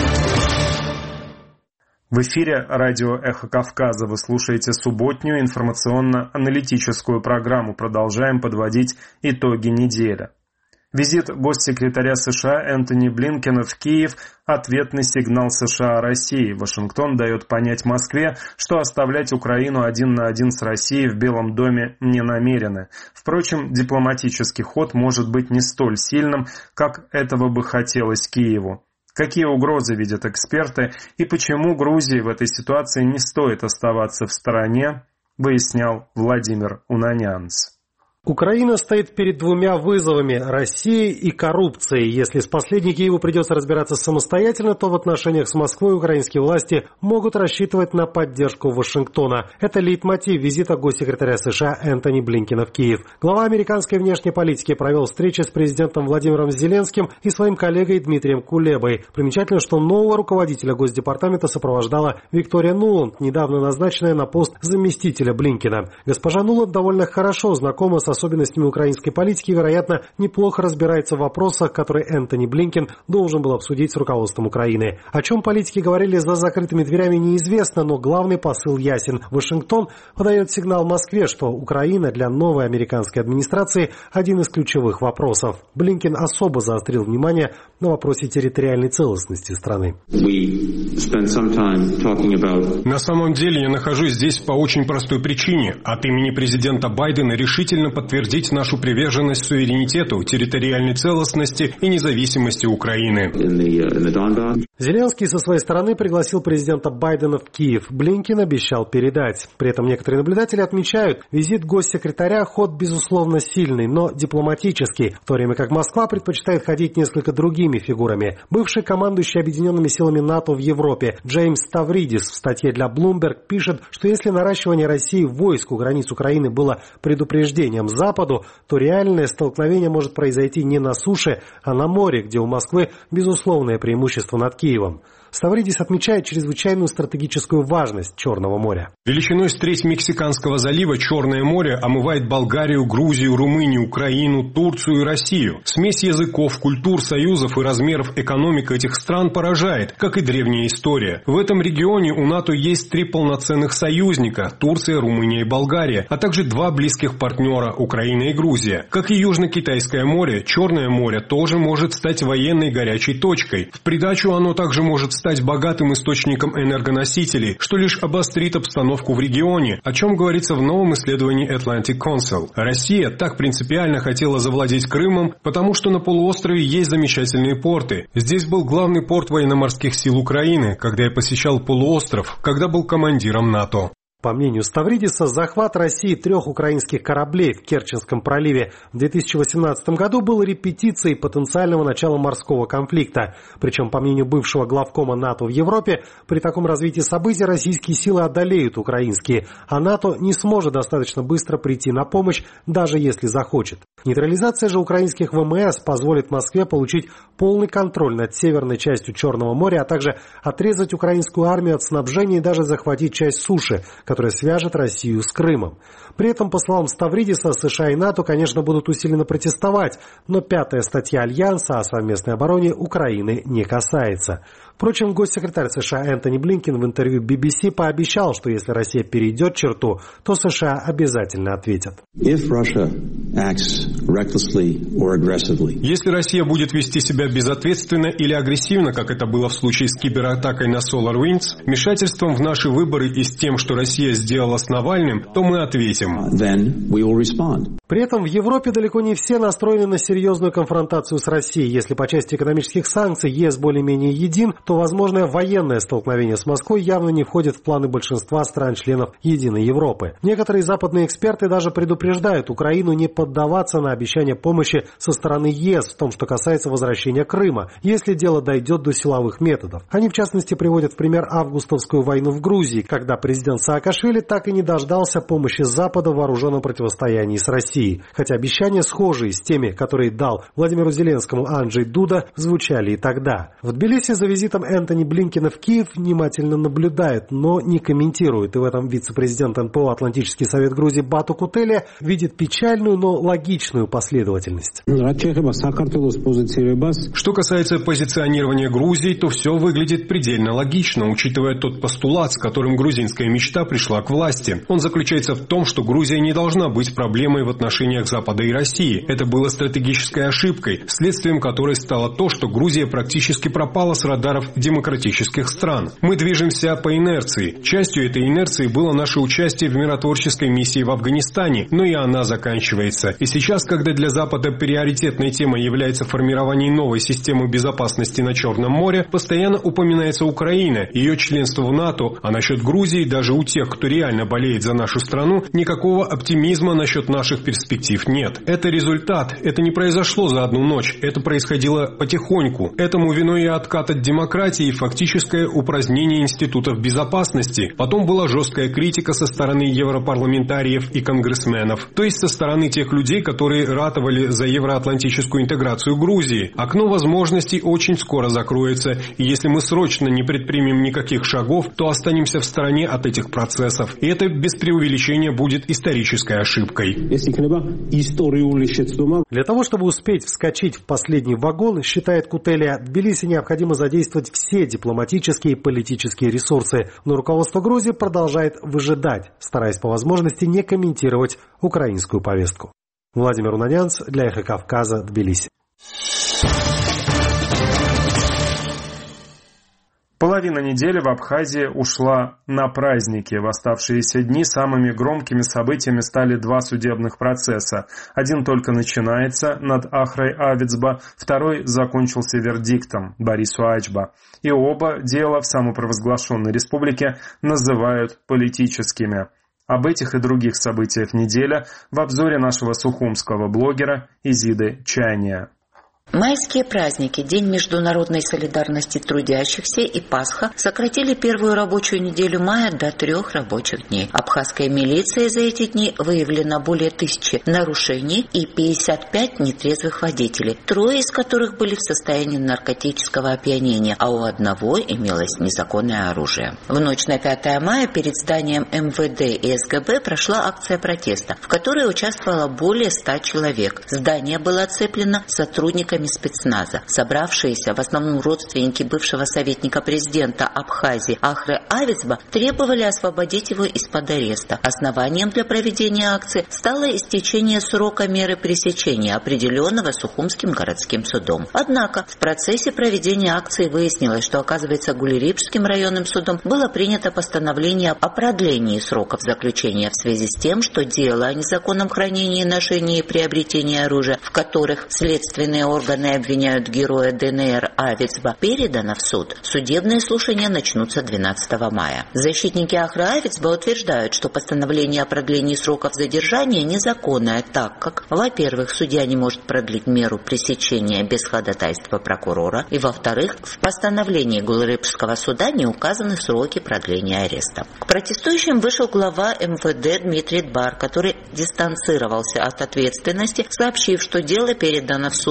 В эфире радио «Эхо Кавказа». Вы слушаете субботнюю информационно-аналитическую программу. Продолжаем подводить итоги недели. Визит госсекретаря США Энтони Блинкена в Киев – ответный сигнал США России. Вашингтон дает понять Москве, что оставлять Украину один на один с Россией в Белом доме не намерены. Впрочем, дипломатический ход может быть не столь сильным, как этого бы хотелось Киеву. Какие угрозы видят эксперты и почему Грузии в этой ситуации не стоит оставаться в стороне, выяснял Владимир Унанянц. Украина стоит перед двумя вызовами – Россией и коррупцией. Если с последней Киеву придется разбираться самостоятельно, то в отношениях с Москвой украинские власти могут рассчитывать на поддержку Вашингтона. Это лейтмотив визита госсекретаря США Энтони Блинкена в Киев. Глава американской внешней политики провел встречи с президентом Владимиром Зеленским и своим коллегой Дмитрием Кулебой. Примечательно, что нового руководителя Госдепартамента сопровождала Виктория Нуланд, недавно назначенная на пост заместителя Блинкена. Госпожа Нуланд довольно хорошо знакома с особенностями украинской политики и, вероятно, неплохо разбирается в вопросах, которые Энтони Блинкен должен был обсудить с руководством Украины. О чем политики говорили за закрытыми дверями, неизвестно, но главный посыл ясен. Вашингтон подает сигнал Москве, что Украина для новой американской администрации один из ключевых вопросов. Блинкен особо заострил внимание на вопросе территориальной целостности страны. На самом деле я нахожусь здесь по очень простой причине. От имени президента Байдена решительно подтвердить нашу приверженность суверенитету, территориальной целостности и независимости Украины. Зеленский со своей стороны пригласил президента Байдена в Киев. Блинкен обещал передать. При этом некоторые наблюдатели отмечают, визит госсекретаря – ход, безусловно, сильный, но дипломатический, в то время как Москва предпочитает ходить несколько другими фигурами. Бывший командующий объединенными силами НАТО в Европе Джеймс Ставридис в статье для Bloomberg пишет, что если наращивание России войск у границ Украины было предупреждением Западу, то реальное столкновение может произойти не на суше, а на море, где у Москвы безусловное преимущество над Киевом. Ставридис отмечает чрезвычайную стратегическую важность Черного моря. Величиной с треть Мексиканского залива Черное море омывает Болгарию, Грузию, Румынию, Украину, Турцию и Россию. Смесь языков, культур, союзов и размеров экономик этих стран поражает, как и древняя история. В этом регионе у НАТО есть три полноценных союзника – Турция, Румыния и Болгария, а также два близких партнера – Украина и Грузия. Как и Южно-Китайское море, Черное море тоже может стать военной горячей точкой. В придачу оно также может стать богатым источником энергоносителей, что лишь обострит обстановку в регионе, о чем говорится в новом исследовании Atlantic Council. Россия так принципиально хотела завладеть Крымом, потому что на полуострове есть замечательные порты. Здесь был главный порт военно-морских сил Украины, когда я посещал полуостров, когда был командиром НАТО. По мнению Ставридиса, захват России 3 украинских кораблей в Керченском проливе в 2018 году был репетицией потенциального начала морского конфликта. Причем, по мнению бывшего главкома НАТО в Европе, при таком развитии событий российские силы одолеют украинские, а НАТО не сможет достаточно быстро прийти на помощь, даже если захочет. Нейтрализация же украинских ВМС позволит Москве получить полный контроль над северной частью Черного моря, а также отрезать украинскую армию от снабжения и даже захватить часть суши, которая свяжет Россию с Крымом. При этом, по словам Ставридиса, США и НАТО, конечно, будут усиленно протестовать, но 5-я статья Альянса о совместной обороне Украины не касается. Впрочем, госсекретарь США Энтони Блинкен в интервью BBC пообещал, что если Россия перейдет черту, то США обязательно ответят. Если Россия будет вести себя безответственно или агрессивно, как это было в случае с кибератакой на SolarWinds, вмешательством в наши выборы и с тем, что Россия сделала с Навальным, то мы ответим. При этом в Европе далеко не все настроены на серьезную конфронтацию с Россией. Если по части экономических санкций ЕС более-менее един, то возможное военное столкновение с Москвой явно не входит в планы большинства стран-членов Единой Европы. Некоторые западные эксперты даже предупреждают Украину не поддаваться на обещания помощи со стороны ЕС в том, что касается возвращения Крыма, если дело дойдет до силовых методов. Они, в частности, приводят в пример августовскую войну в Грузии, когда президент Саакашвили так и не дождался помощи с Запада в вооруженном противостоянии с Россией. Хотя обещания, схожие с теми, которые дал Владимиру Зеленскому Анджей Дуда, звучали и тогда. В Тбилиси за визитом Энтони Блинкена в Киев внимательно наблюдает, но не комментирует. И в этом вице-президент НПО Атлантический совет Грузии Бату Кутелия видит печальную, но логичную последовательность. Что касается позиционирования Грузии, то все выглядит предельно логично, учитывая тот постулат, с которым грузинская мечта пришла к власти. Он заключается в том, что Грузия не должна быть проблемой в отношениях Запада и России. Это было стратегической ошибкой, следствием которой стало то, что Грузия практически пропала с радаров демократических стран. Мы движемся по инерции. Частью этой инерции было наше участие в миротворческой миссии в Афганистане, но и она заканчивается. И сейчас, когда для Запада приоритетной темой является формирование новой системы безопасности на Черном море, постоянно упоминается Украина, ее членство в НАТО, а насчет Грузии даже у тех, кто реально болеет за нашу страну, никакого оптимизма насчет наших перспектив нет. Это результат, это не произошло за одну ночь, это происходило потихоньку. Этому виной и откат от демократии, и фактическое упразднение институтов безопасности. Потом была жесткая критика со стороны европарламентариев и конгрессменов, то есть со стороны тех людей, которые ратовали за евроатлантическую интеграцию Грузии. Окно возможностей очень скоро закроется, и если мы срочно не предпримем никаких шагов, то останемся в стороне от этих процессов. И это без преувеличения будет исторической ошибкой. Для того, чтобы успеть вскочить в последний вагон, считает Кутелия, Тбилиси необходимо задействовать все дипломатические и политические ресурсы. Но руководство Грузии продолжает выжидать, стараясь по возможности не комментировать украинскую повестку. Владимир Унанянц для Эхо Кавказа, Тбилиси. Половина недели в Абхазии ушла на праздники. В оставшиеся дни самыми громкими событиями стали два судебных процесса. Один только начинается над Ахрой Авицба, второй закончился вердиктом Борису Ачба. И оба дела в самопровозглашенной республике называют политическими. Об этих и других событиях неделя в обзоре нашего сухумского блогера Изиды Чайния. Майские праздники, День международной солидарности трудящихся и Пасха сократили первую рабочую неделю мая до 3 рабочих дней. Абхазская милиция за эти дни выявлено более 1000 нарушений и 55 нетрезвых водителей, 3 из которых были в состоянии наркотического опьянения, а у одного имелось незаконное оружие. В ночь на 5 мая перед зданием МВД и СГБ прошла акция протеста, в которой участвовало более 100 человек. Здание было оцеплено сотрудниками спецназа. Собравшиеся, в основном родственники бывшего советника президента Абхазии Ахры Авицба, требовали освободить его из-под ареста. Основанием для проведения акции стало истечение срока меры пресечения, определенного Сухумским городским судом. Однако в процессе проведения акции выяснилось, что, оказывается, Гулирипским районным судом было принято постановление о продлении сроков заключения в связи с тем, что дело о незаконном хранении, ношении и приобретении оружия, в которых следственные органы обвиняют героя ДНР Авицба, передано в суд. Судебные слушания начнутся 12 мая. Защитники Ахры Авицба утверждают, что постановление о продлении сроков задержания незаконное, так как, во-первых, судья не может продлить меру пресечения без ходатайства прокурора, и, во-вторых, в постановлении Гулирипского суда не указаны сроки продления ареста. К протестующим вышел глава МВД Дмитрий Дбар, который дистанцировался от ответственности, сообщив, что дело передано в суд, и если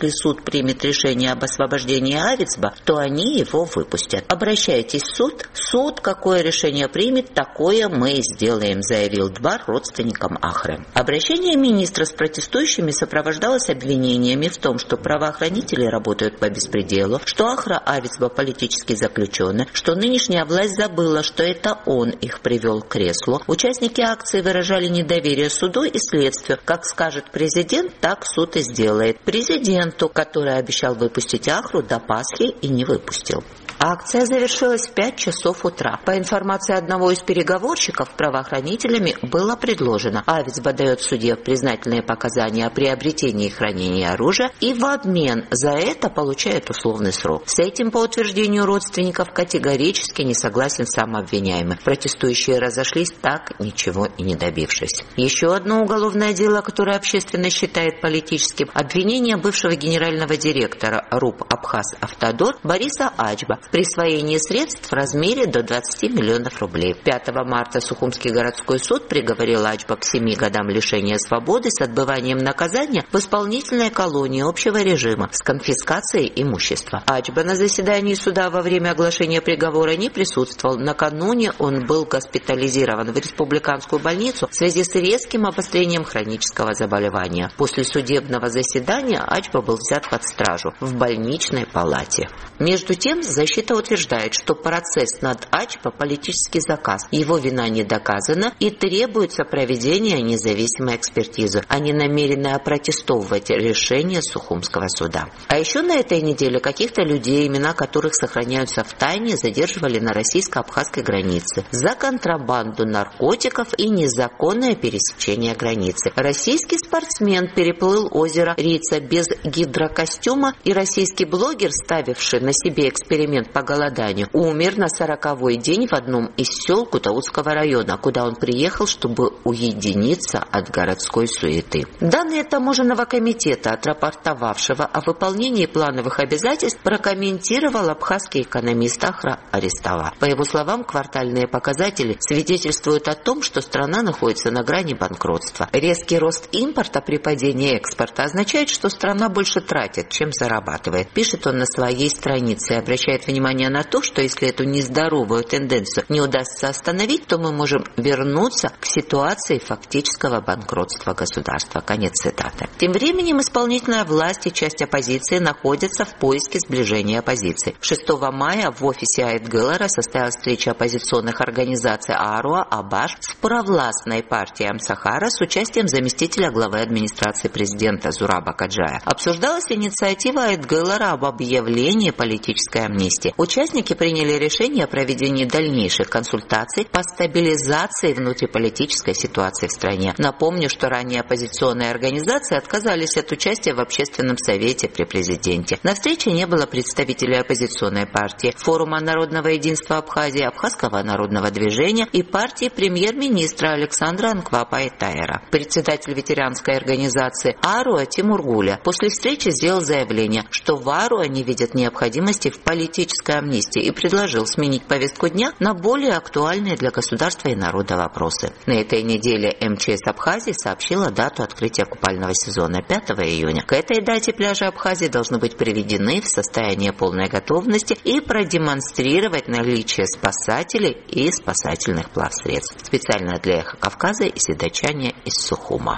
ли суд примет решение об освобождении Авицба, то они его выпустят. Обращайтесь в суд. Суд какое решение примет, такое мы и сделаем, заявил Двар родственникам Ахры. Обращение министра с протестующими сопровождалось обвинениями в том, что правоохранители работают по беспределу, что Ахра Авицба политически заключенный, что нынешняя власть забыла, что это он их привел к креслу. Участники акции выражали недоверие суду и следствию. Как скажет президент, так суд и сделает. Президенту, который обещал выпустить Ахру до Пасхи и не выпустил. Акция завершилась в 5 часов утра. По информации одного из переговорщиков, правоохранителями было предложено: Авицба дает судье признательные показания о приобретении и хранении оружия и в обмен за это получает условный срок. С этим, по утверждению родственников, категорически не согласен сам обвиняемый. Протестующие разошлись, так ничего и не добившись. Еще одно уголовное дело, которое общественность считает политическим, обвинение бывшего генерального директора РУП «Абхаз Автодор» Бориса Ачба в присвоении средств в размере до 20 миллионов рублей. 5 марта Сухумский городской суд приговорил Ачба к 7 годам лишения свободы с отбыванием наказания в исполнительной колонии общего режима с конфискацией имущества. Ачба на заседании суда во время оглашения приговора не присутствовал. Накануне он был госпитализирован в республиканскую больницу в связи с резким обострением хронического заболевания. После судебного заседания Ачба был взят под стражу в больничной палате. Между тем, защита утверждает, что процесс над Ачба – политический заказ. Его вина не доказана и требуется проведение независимой экспертизы. Они намерены опротестовывать решение Сухумского суда. А еще на этой неделе каких-то людей, имена которых сохраняются в тайне, задерживали на российско-абхазской границе за контрабанду наркотиков и незаконное пересечение границы. Российский спортсмен переплыл озеро Рица без гидрокостюма, и российский блогер, ставивший на себе эксперимент по голоданию, умер на 40-й день в одном из сел Кутаусского района, куда он приехал, чтобы уединиться от городской суеты. Данные таможенного комитета, отрапортовавшего о выполнении плановых обязательств, прокомментировал абхазский экономист Ахра Арестова. По его словам, квартальные показатели свидетельствуют о том, что страна находится на грани банкротства. Резкий рост импорта при падении экспорта означает, что страна больше тратит, чем зарабатывает. Пишет он на своей странице и обращает внимание на то, что если эту нездоровую тенденцию не удастся остановить, то мы можем вернуться к ситуации фактического банкротства государства. Конец цитаты. Тем временем исполнительная власть и часть оппозиции находятся в поиске сближения оппозиции. 6 мая в офисе Айтгылара состоялась встреча оппозиционных организаций Аруа, Абаш с провластной партией Амсахара с участием заместителя главы администрации президента Зураба Каджая. Обсуждалась инициатива Айтгылара об объявлении политической амнистии. Участники приняли решение о проведении дальнейших консультаций по стабилизации внутриполитической ситуации в стране. Напомню, что ранее оппозиционные организации отказались от участия в общественном совете при президенте. На встрече не было представителей оппозиционной партии, форума народного единства Абхазии, Абхазского народного движения и партии премьер-министра Александра Анквапа-Айтаера. Председатель ветеранской организации Аруа Тимур Гуля после встречи сделал заявление, что в Аруа не видят необходимости в политической амнистии и предложил сменить повестку дня на более актуальные для государства и народа вопросы. На этой неделе МЧС Абхазии сообщила дату открытия купального сезона 5 июня. К этой дате пляжи Абхазии должны быть приведены в состояние полной готовности и продемонстрировать наличие спасателей и спасательных плавсредств. Специально для Эхо Кавказа и седочане из Сухума.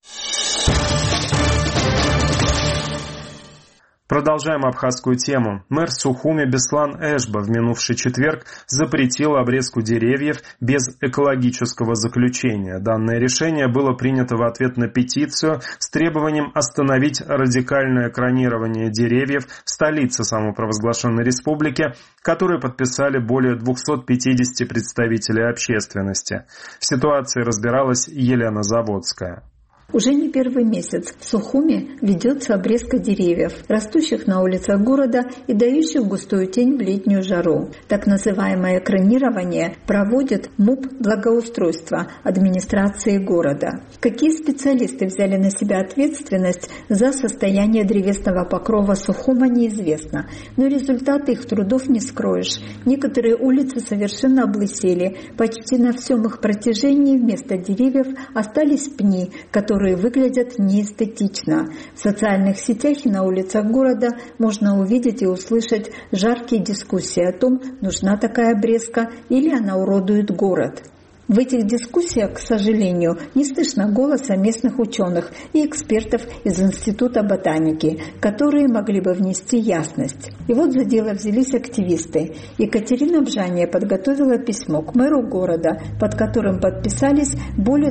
Продолжаем абхазскую тему. Мэр Сухуми Беслан Эшба в минувший четверг запретил обрезку деревьев без экологического заключения. Данное решение было принято в ответ на петицию с требованием остановить радикальное кронирование деревьев в столице самопровозглашенной республики, которую подписали более 250 представителей общественности. В ситуации разбиралась Елена Заводская. Уже не первый месяц в Сухуми ведется обрезка деревьев, растущих на улицах города и дающих густую тень в летнюю жару. Так называемое экранирование проводит МУП благоустройства администрации города. Какие специалисты взяли на себя ответственность за состояние древесного покрова Сухума, неизвестно, но результаты их трудов не скроешь. Некоторые улицы совершенно облысели, почти на всем их протяжении вместо деревьев остались пни, которые которые выглядят неэстетично. В социальных сетях и на улицах города можно увидеть и услышать жаркие дискуссии о том, нужна такая обрезка или она уродует город. В этих дискуссиях, к сожалению, не слышно голоса местных ученых и экспертов из Института ботаники, которые могли бы внести ясность. И вот за дело взялись активисты. Екатерина Бжания подготовила письмо к мэру города, под которым подписались более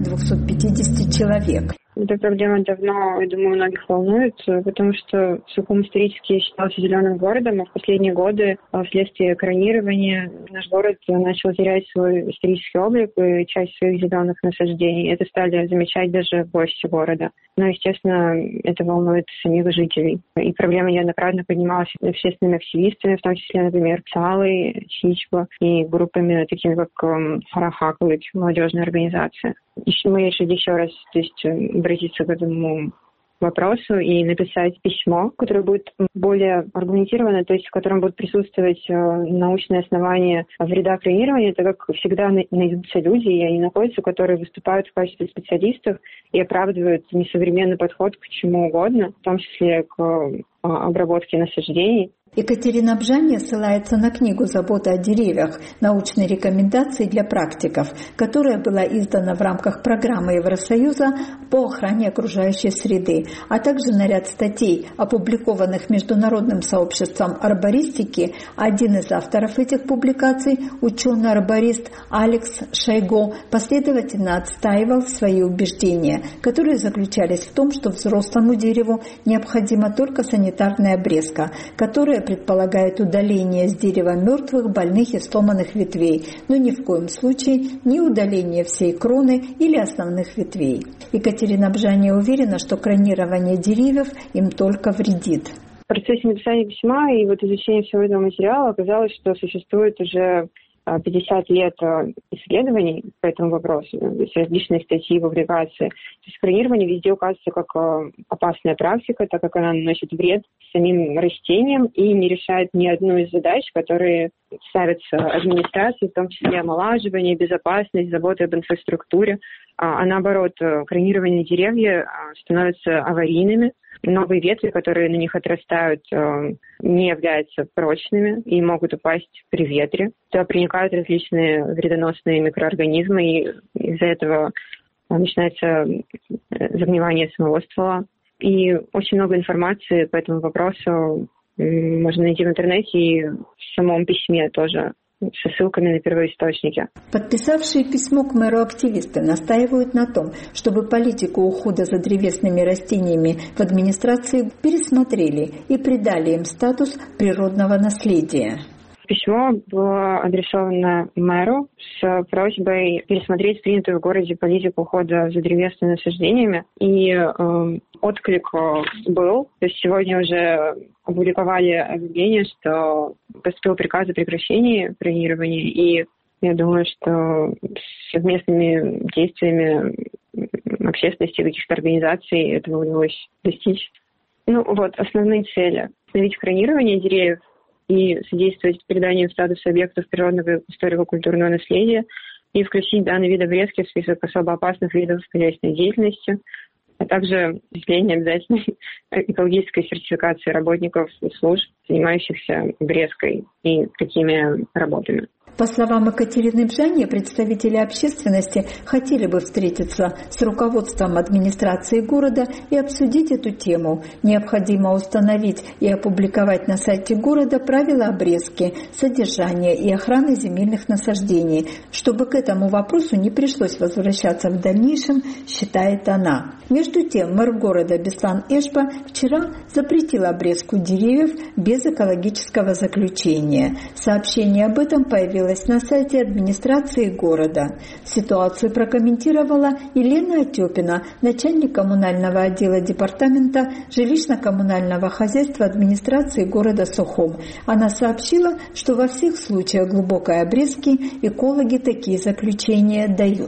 250 человек. Эта проблема давно, я думаю, многих волнует, потому что Сухум исторически считался зеленым городом, а в последние годы вследствие экранирования наш город начал терять свой исторический облик и часть своих зеленых насаждений. Это стали замечать даже гости города. Но, естественно, это волнует самих жителей. И проблема неоднократно поднималась общественными активистами, в том числе, например, Псалой, Чичба и группами, такими как Харахакалыч, молодежная организация. Мы решили еще раз обратиться к этому вопросу и написать письмо, которое будет более аргументировано, то есть в котором будут присутствовать научные основания вреда экранирования, так как всегда найдутся люди, и они находятся, которые выступают в качестве специалистов и оправдывают несовременный подход к чему угодно, в том числе к обработке насаждений. Екатерина Бжания ссылается на книгу «Забота о деревьях. Научные рекомендации для практиков», которая была издана в рамках программы Евросоюза по охране окружающей среды, а также на ряд статей, опубликованных Международным сообществом арбористики. Один из авторов этих публикаций, ученый-арборист Алекс Шайго, последовательно отстаивал свои убеждения, которые заключались в том, что взрослому дереву необходима только санитарная обрезка, которая предполагает удаление с дерева мертвых, больных и сломанных ветвей, но ни в коем случае не удаление всей кроны или основных ветвей. Екатерина Бжания уверена, что кронирование деревьев им только вредит. В процессе написания письма и изучения всего этого материала оказалось, что существует уже 50 лет исследований по этому вопросу, то есть различные статьи, публикации. То есть кронирование везде указывается как опасная практика, так как она наносит вред самим растениям и не решает ни одну из задач, которые ставятся администрацией, в том числе омолаживание, безопасность, забота об инфраструктуре. А наоборот, кронирование деревьев становятся аварийными. Новые ветви, которые на них отрастают, не являются прочными и могут упасть при ветре. Туда проникают различные вредоносные микроорганизмы, и из-за этого начинается загнивание самого ствола. И очень много информации по этому вопросу можно найти в интернете и в самом письме тоже, со ссылками на первоисточники. Подписавшие письмо к мэру активисты настаивают на том, чтобы политику ухода за древесными растениями в администрации пересмотрели и придали им статус природного наследия. Письмо было адресовано мэру с просьбой пересмотреть принятую в городе политику ухода за древесными насаждениями. И отклик был. То есть сегодня уже опубликовали объявление, что поступил приказ о прекращении кронирования. И я думаю, что совместными действиями общественности и каких-то организаций этого удалось достичь. Основные цели. Остановить кронирование деревьев и содействовать переданию статуса объектов природного и историко-культурного наследия и включить данный вид обрезки в список особо опасных видов хозяйственной деятельности, а также введение обязательной экологической сертификации работников и служб, занимающихся обрезкой и такими работами. По словам Екатерины Бжания, представители общественности хотели бы встретиться с руководством администрации города и обсудить эту тему. Необходимо установить и опубликовать на сайте города правила обрезки, содержания и охраны земельных насаждений, чтобы к этому вопросу не пришлось возвращаться в дальнейшем, считает она. Между тем, мэр города Беслан Эшба вчера запретил обрезку деревьев без экологического заключения. Сообщение об этом появилось на сайте администрации города. Ситуацию прокомментировала Елена Отепина, начальник коммунального отдела департамента жилищно-коммунального хозяйства администрации города Сухум. Она сообщила, что во всех случаях глубокой обрезки экологи такие заключения дают.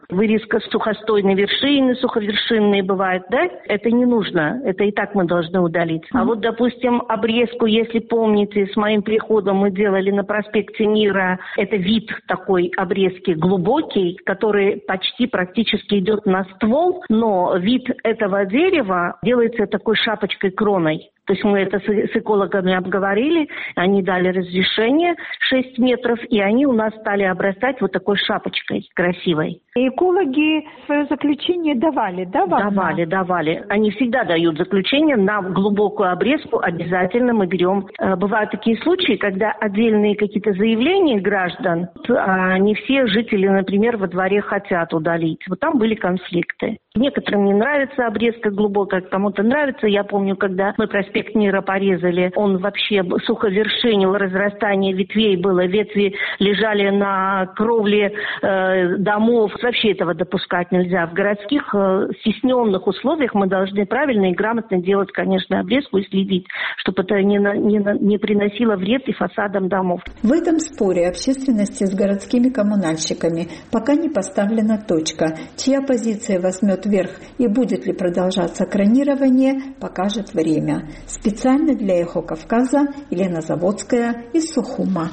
вырезка сухостойной вершины, суховершинные бывают, да? Это не нужно, это и так мы должны удалить. А вот, допустим, обрезку, если помните, с моим приходом мы делали на проспекте Мира, это вид такой обрезки глубокий, который почти практически идет на ствол, но вид этого дерева делается такой шапочкой кроной. То есть мы это с экологами обговорили, они дали разрешение 6 метров, и они у нас стали обрастать вот такой шапочкой красивой. Экологи свое заключение давали, да? Давали. Они всегда дают заключение на глубокую обрезку, обязательно мы берем. Бывают такие случаи, когда отдельные какие-то заявления граждан, не все жители, например, во дворе хотят удалить. Вот там были конфликты. Некоторым не нравится обрезка глубокая, кому-то нравится. Я помню, когда мы проспект Мира порезали, он вообще суховершинил, разрастание ветвей было, ветви лежали на кровле домов. Вообще этого допускать нельзя. В городских стесненных условиях мы должны правильно и грамотно делать, конечно, обрезку и следить, чтобы это не приносило вред и фасадам домов. В этом споре общественности с городскими коммунальщиками пока не поставлена точка. Чья позиция возьмет верх и будет ли продолжаться кронирование, покажет время. Специально для «Эхо Кавказа» Елена Заводская из Сухума.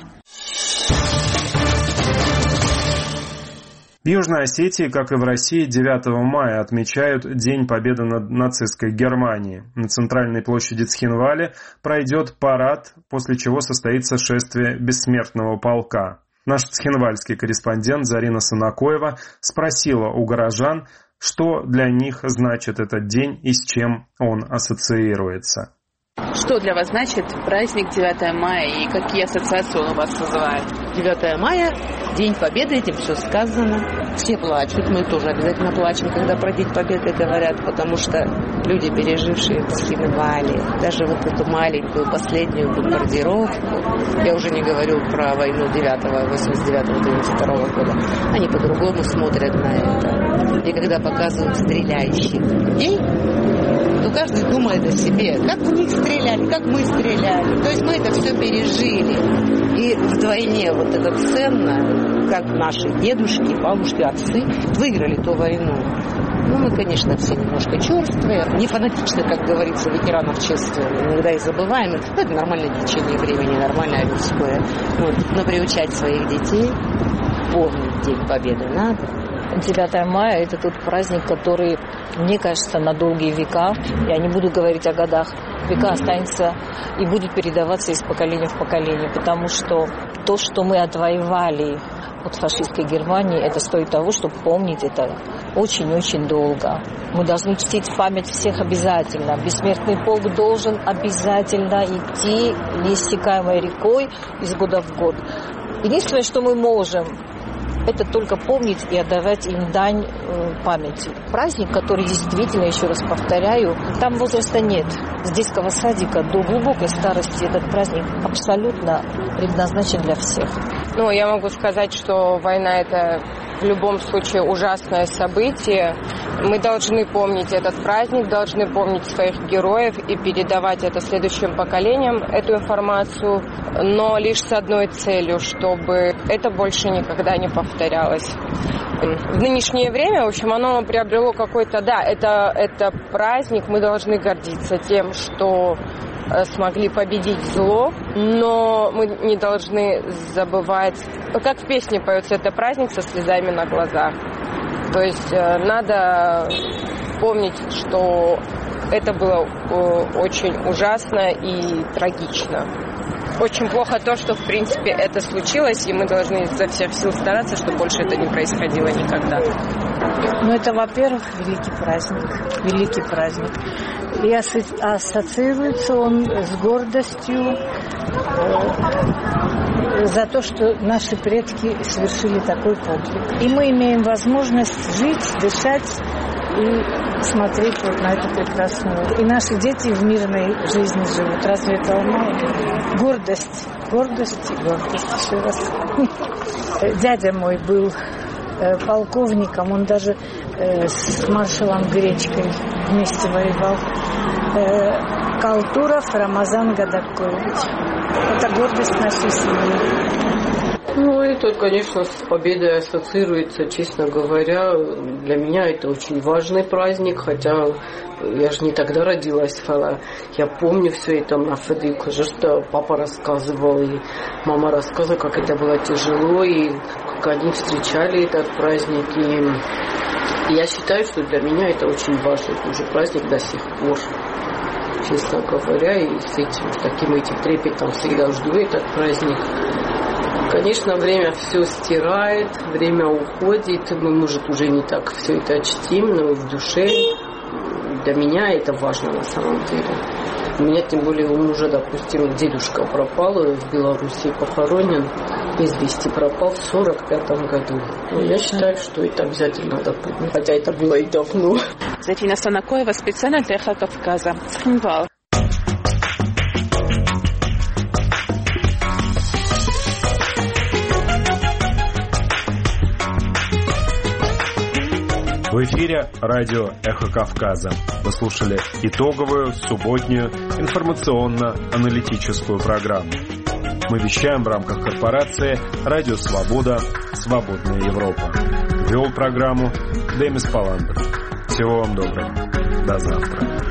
В Южной Осетии, как и в России, 9 мая отмечают День Победы над нацистской Германией. На центральной площади Цхинвали пройдет парад, после чего состоится шествие бессмертного полка. Наш цхинвальский корреспондент Зарина Санакоева спросила у горожан, что для них значит этот день и с чем он ассоциируется. Что для вас значит праздник 9 мая и какие ассоциации он у вас вызывает? 9 мая, День Победы, этим все сказано. Все плачут, мы тоже обязательно плачем, когда про День Победы говорят, потому что люди, пережившие в Цхинвале, даже вот эту маленькую последнюю бомбардировку, я уже не говорю про войну 89-92 года, они по-другому смотрят на это. И когда показывают стреляющих людей, то каждый думает о себе, как в них стреляли, как мы стреляли. То есть мы это все пережили. И вдвойне вот это ценно, как наши дедушки, бабушки, отцы выиграли ту войну. Ну, мы, конечно, все немножко черствые, не фанатично, как говорится, ветеранов чествуем, иногда и забываем. Но это нормальное течение времени, нормальное людское. Вот. Но приучать своих детей помнить День Победы надо. 9 мая – это тот праздник, который, мне кажется, на долгие века, я не буду говорить о годах, века останется и будет передаваться из поколения в поколение, потому что то, что мы отвоевали от фашистской Германии, это стоит того, чтобы помнить это очень-очень долго. Мы должны чтить память всех обязательно. Бессмертный полк должен обязательно идти неиссякаемой рекой из года в год. Единственное, что мы можем, это только помнить и отдавать им дань памяти. Праздник, который действительно, еще раз повторяю, там возраста нет. С детского садика до глубокой старости этот праздник абсолютно предназначен для всех. Ну, я могу сказать, что война – это в любом случае ужасное событие. Мы должны помнить этот праздник, должны помнить своих героев и передавать это следующим поколениям, эту информацию, но лишь с одной целью, чтобы это больше никогда не повторялось. В нынешнее время, в общем, оно приобрело какой-то, да, это праздник, мы должны гордиться тем, что смогли победить зло, но мы не должны забывать, как в песне поется, это праздник со слезами на глазах. То есть надо помнить, что это было очень ужасно и трагично. Очень плохо то, что, в принципе, это случилось, и мы должны изо всех сил стараться, чтобы больше это не происходило никогда. Ну, это, во-первых, великий праздник. И ассоциируется он с гордостью за то, что наши предки совершили такой подвиг. И мы имеем возможность жить, дышать и смотреть вот на эту прекрасную. И наши дети в мирной жизни живут. Разве это гордость? Гордость еще раз. Дядя мой был полковником, он даже с маршалом Гречкой вместе воевал. Калтуров Рамазан Гадаккович. Это гордость нашей семьи. Ну, это, конечно, с победой ассоциируется, честно говоря. Для меня это очень важный праздник, хотя я же не тогда родилась, я помню все это на Федыку, что папа рассказывал, и мама рассказывала, как это было тяжело, и как они встречали этот праздник. И я считаю, что для меня это очень важный уже праздник до сих пор, честно говоря, и с этим трепетом всегда жду этот праздник. Конечно, время все стирает, время уходит, мы, может, уже не так все это чтим, но в душе для меня это важно на самом деле. У меня, тем более, у мужа, допустим, дедушка пропал, в Беларуси похоронен, из вести пропал в 45-м году. Но я считаю, что это обязательно надо помнить, хотя это было и давно. Зафина Санакоева, специально для Эхо Кавказа. Цхинвал. В эфире радио «Эхо Кавказа». Вы слушали итоговую субботнюю информационно-аналитическую программу. Мы вещаем в рамках корпорации «Радио Свобода. Свободная Европа». Вел программу Демис Паландр. Всего вам доброго. До завтра.